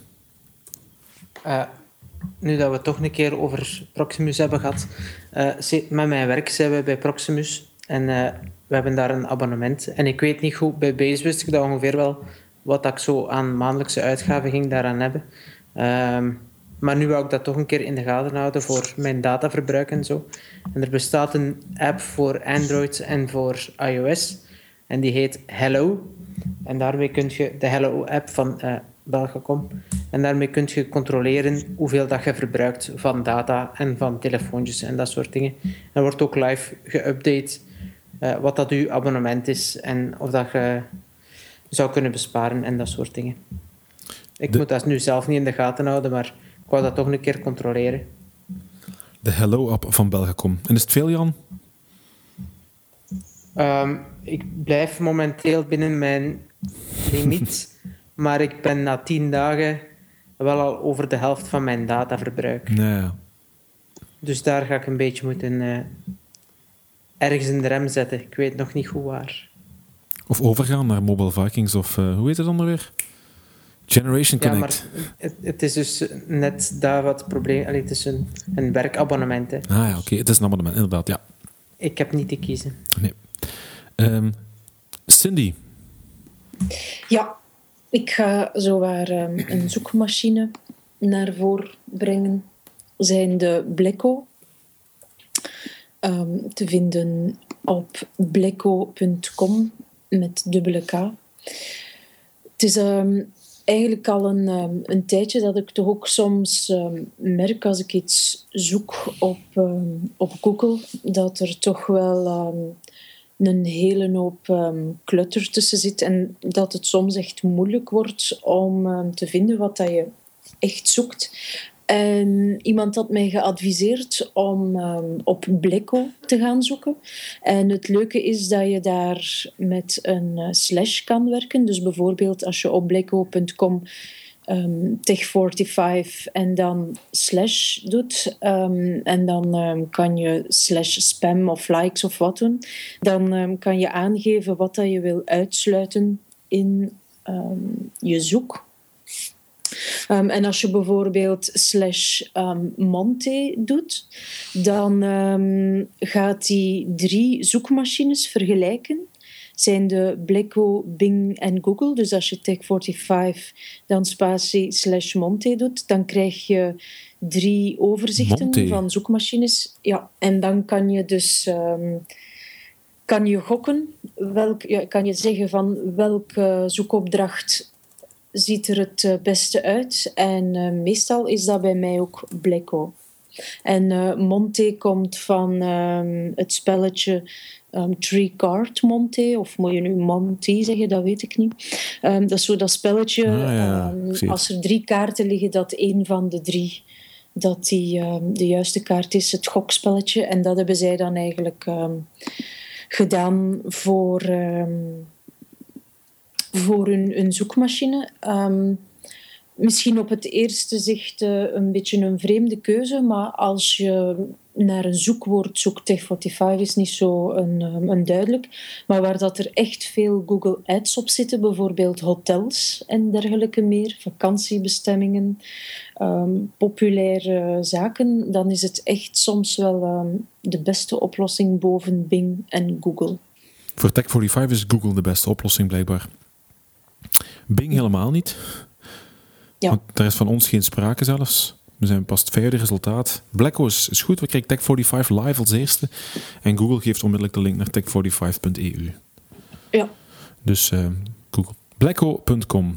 Uh, nu dat we het toch een keer over Proximus hebben gehad. Uh, met mijn werk zijn we bij Proximus. En uh, we hebben daar een abonnement. En ik weet niet goed, bij Base wist ik dat ongeveer wel wat ik zo aan maandelijkse uitgaven ging daaraan hebben. Um, maar nu wou ik dat toch een keer in de gaten houden voor mijn dataverbruik en zo. En er bestaat een app voor Android en voor iOS. En die heet Hello. En daarmee kun je de Hello-app van uh, Belgacom. En daarmee kun je controleren hoeveel dat je verbruikt van data en van telefoontjes en dat soort dingen. Er wordt ook live geüpdate uh, wat dat uw abonnement is en of dat je zou kunnen besparen en dat soort dingen. Ik de... moet dat nu zelf niet in de gaten houden, maar ik wou dat toch een keer controleren. De Hello-app van Belgacom. En is het veel, Jan? Um, ik blijf momenteel binnen mijn limiet, maar ik ben na tien dagen wel al over de helft van mijn dataverbruik. Nee. Dus daar ga ik een beetje moeten uh, ergens een rem zetten. Ik weet nog niet goed waar. Of overgaan naar Mobile Vikings of uh, hoe heet het dan weer? Generation Connect. Ja, maar het, het is dus net daar wat het probleem... Allee, het is een, een werkabonnement. Hè. Ah ja, oké. Okay. Het is een abonnement, inderdaad, ja. Ik heb niet te kiezen. Nee. Um, Cindy. Ja, ik ga zowaar um, een zoekmachine naar voren brengen. Zijn de Blekko. Um, te vinden op blekko punt com met dubbele K. Het is um, eigenlijk al een, um, een tijdje dat ik toch ook soms um, merk als ik iets zoek op, um, op Google, dat er toch wel um, een hele hoop um, klutter tussen zit en dat het soms echt moeilijk wordt om um, te vinden wat dat je echt zoekt. En iemand had mij geadviseerd om um, op Blekko te gaan zoeken. En het leuke is dat je daar met een uh, slash kan werken. Dus bijvoorbeeld als je op blekko punt com um, tech vijfenveertig en dan slash doet. Um, en dan um, kan je slash spam of likes of wat doen. Dan um, kan je aangeven wat dat je wil uitsluiten in um, je zoek. Um, en als je bijvoorbeeld slash um, Monte doet, dan um, gaat die drie zoekmachines vergelijken. Zijn de Blekko, Bing en Google. Dus als je tech vijfenveertig dan spatie slash Monte doet, dan krijg je drie overzichten Monte. Van zoekmachines. Ja, en dan kan je dus um, kan je gokken, welk, ja, kan je zeggen van welke zoekopdracht ziet er het beste uit. En uh, meestal is dat bij mij ook Blekko. En uh, Monte komt van um, het spelletje um, Three Card Monte. Of moet je nu Monte zeggen, dat weet ik niet. Um, dat is zo dat spelletje. Ah, ja, um, als er drie kaarten liggen, dat één van de drie dat die um, de juiste kaart is. Het gokspelletje. En dat hebben zij dan eigenlijk um, gedaan voor... Um, voor hun, hun zoekmachine. Um, misschien op het eerste zicht uh, een beetje een vreemde keuze, maar als je naar een zoekwoord zoekt, tech vijfenveertig is niet zo een, een duidelijk, maar waar dat er echt veel Google Ads op zitten, bijvoorbeeld hotels en dergelijke meer, vakantiebestemmingen, um, populaire zaken, dan is het echt soms wel um, de beste oplossing boven Bing en Google. Voor tech vijfenveertig is Google de beste oplossing blijkbaar. Bing helemaal niet. Ja. Want daar is van ons geen sprake zelfs. We zijn pas het vijfde resultaat. Blacko is, is goed, we krijgen tech vijfenveertig live als eerste. En Google geeft onmiddellijk de link naar tech vijfenveertig punt e u. Ja. Dus uh, Google. Blacko punt com.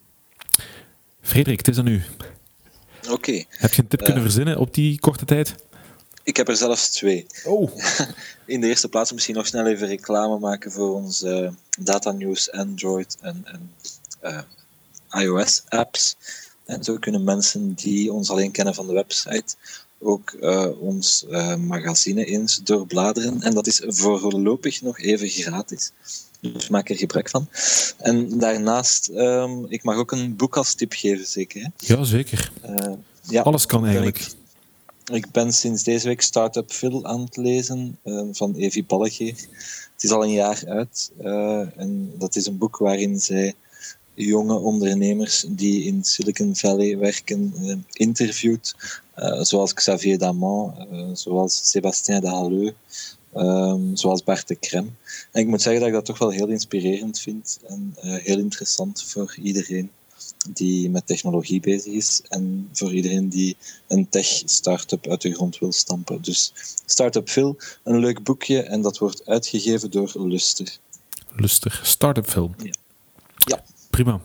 Frederik, het is aan u. Oké. Okay. Heb je een tip uh, kunnen verzinnen op die korte tijd? Ik heb er zelfs twee. Oh. In de eerste plaats misschien nog snel even reclame maken voor onze uh, Data News, Android en, en uh, iOS-apps. En zo kunnen mensen die ons alleen kennen van de website ook uh, ons uh, magazine eens doorbladeren. En dat is voorlopig nog even gratis. Dus maak er gebruik van. En daarnaast, um, ik mag ook een boek als tip geven, zeker? Hè? Ja, zeker. Uh, ja, Alles kan eigenlijk. Ik, ik ben sinds deze week Startup Phil aan het lezen, uh, van Evi Ballegeer. Het is al een jaar uit. Uh, en dat is een boek waarin zij jonge ondernemers die in Silicon Valley werken uh, interviewt, uh, zoals Xavier Damant, uh, zoals Sébastien Dehalleux, um, zoals Bart de Krem. En ik moet zeggen dat ik dat toch wel heel inspirerend vind en uh, heel interessant voor iedereen die met technologie bezig is en voor iedereen die een tech-startup uit de grond wil stampen. Dus Startup Phil, een leuk boekje en dat wordt uitgegeven door Luster. Luster, Startup Phil. Ja. Ja. Prima.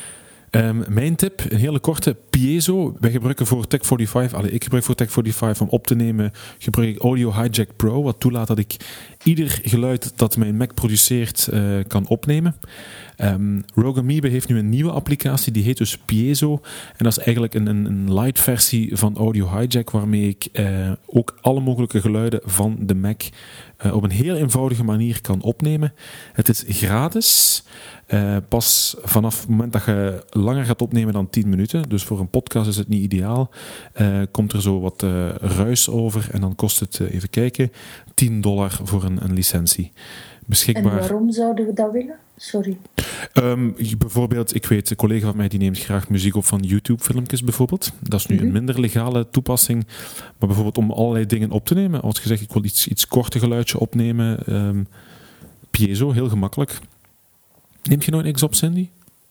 Um, mijn tip, een hele korte, Piezo. Wij gebruiken voor tech vijfenveertig, allee, ik gebruik voor tech vijfenveertig om op te nemen, gebruik ik Audio Hijack Pro, wat toelaat dat ik ieder geluid dat mijn Mac produceert uh, kan opnemen. Um, Rogue Amoeba heeft nu een nieuwe applicatie, die heet dus Piezo. En dat is eigenlijk een, een, een light versie van Audio Hijack, waarmee ik uh, ook alle mogelijke geluiden van de Mac uh, op een heel eenvoudige manier kan opnemen. Het is gratis. Uh, pas vanaf het moment dat je langer gaat opnemen dan tien minuten, dus voor een podcast is het niet ideaal, uh, komt er zo wat uh, ruis over en dan kost het, uh, even kijken, tien dollar voor een, een licentie. Beschikbaar. En waarom zouden we dat willen? Sorry. Um, bijvoorbeeld, ik weet, een collega van mij die neemt graag muziek op van YouTube-filmpjes bijvoorbeeld. Dat is nu mm-hmm. een minder legale toepassing. Maar bijvoorbeeld om allerlei dingen op te nemen. Als je zegt, ik wil iets, iets korte geluidje opnemen. Um, Piezo, heel gemakkelijk. Neemt je nooit niks op, Cindy?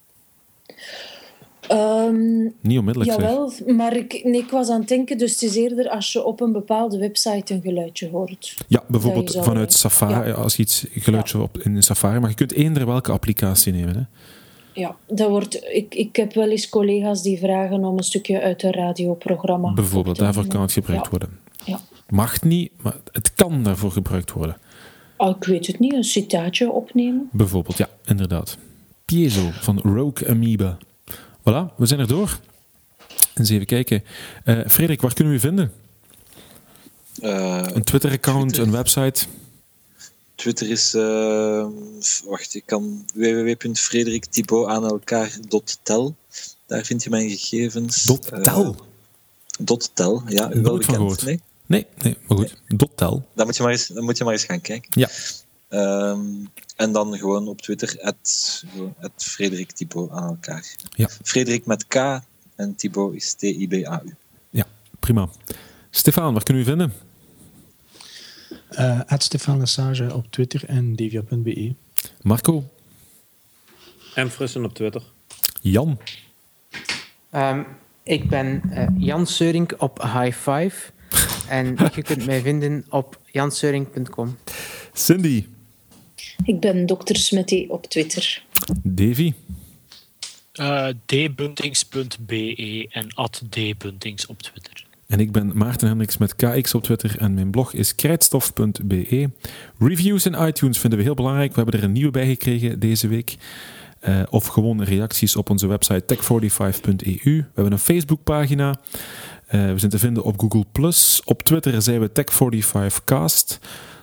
Um, Niet onmiddellijk, jawel, zeg. maar ik, nee, ik was aan het denken, dus het is eerder als je op een bepaalde website een geluidje hoort. Ja, bijvoorbeeld vanuit denken. Safari, ja. Als je iets geluidje ja. op in Safari, maar je kunt eender welke applicatie nemen, hè? Ja, dat wordt, ik, ik heb wel eens collega's die vragen om een stukje uit een radioprogramma. Bijvoorbeeld, daarvoor kan het gebruikt ja. worden. Ja. Mag niet, maar het kan daarvoor gebruikt worden. Oh, ik weet het niet, een citaatje opnemen. Bijvoorbeeld, ja, inderdaad. Piezo van Rogue Amoeba. Voilà, we zijn er door. Eens even kijken. Uh, Frederik, waar kunnen we u vinden? Uh, een Twitter-account, Twitter. Een website? Twitter is... Uh, wacht, ik kan w w w punt frederik thibaut aan elkaar punt tel. Daar vind je mijn gegevens. Dot tel? Uh, dot tel, ja. U wel bekend, nee? Nee, nee, maar goed. Nee. Dot tel. Dan moet, je maar eens, dan moet je maar eens gaan kijken. Ja. Um, en dan gewoon op Twitter, at, at Frederik Thibaut aan elkaar. Ja. Frederik met K en Thibaut is T I B A U. Ja, prima. Stefan, waar kunnen we u vinden? Uh, at Stefan Lesage op Twitter en devia punt b e. Marco? En Frissen op Twitter. Jan? Um, ik ben uh, Jan Seurink op High Five. En je kunt mij vinden op jan seurink punt com. Cindy? Ik ben dokter Smetty op Twitter. Davy? Uh, d buntings punt b e en at d buntings op Twitter. En ik ben Maarten Hendricks met K X op Twitter en mijn blog is krijtstof punt b e. Reviews in iTunes vinden we heel belangrijk. We hebben er een nieuwe bij gekregen deze week. Uh, of gewoon reacties op onze website tech vijfenveertig punt e u. We hebben een Facebookpagina. Uh, we zijn te vinden op Google plus. Op Twitter zijn we tech vijfenveertig cast.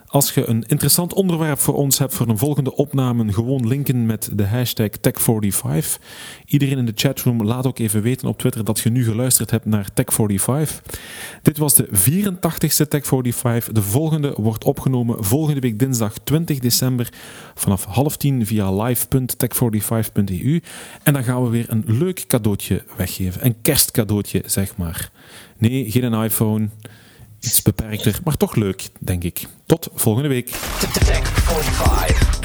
Als je een interessant onderwerp voor ons hebt voor een volgende opname, gewoon linken met de hashtag tech vijfenveertig. Iedereen in de chatroom laat ook even weten op Twitter dat je nu geluisterd hebt naar tech vijfenveertig. Dit was de vierentachtigste tech vijfenveertig. De volgende wordt opgenomen volgende week dinsdag twintig december vanaf half tien via live punt tech vijfenveertig punt e u. En dan gaan we weer een leuk cadeautje weggeven. Een kerstcadeautje, zeg maar. Nee, geen een iPhone. Iets beperkter, maar toch leuk, denk ik. Tot volgende week. tech vijfenveertig.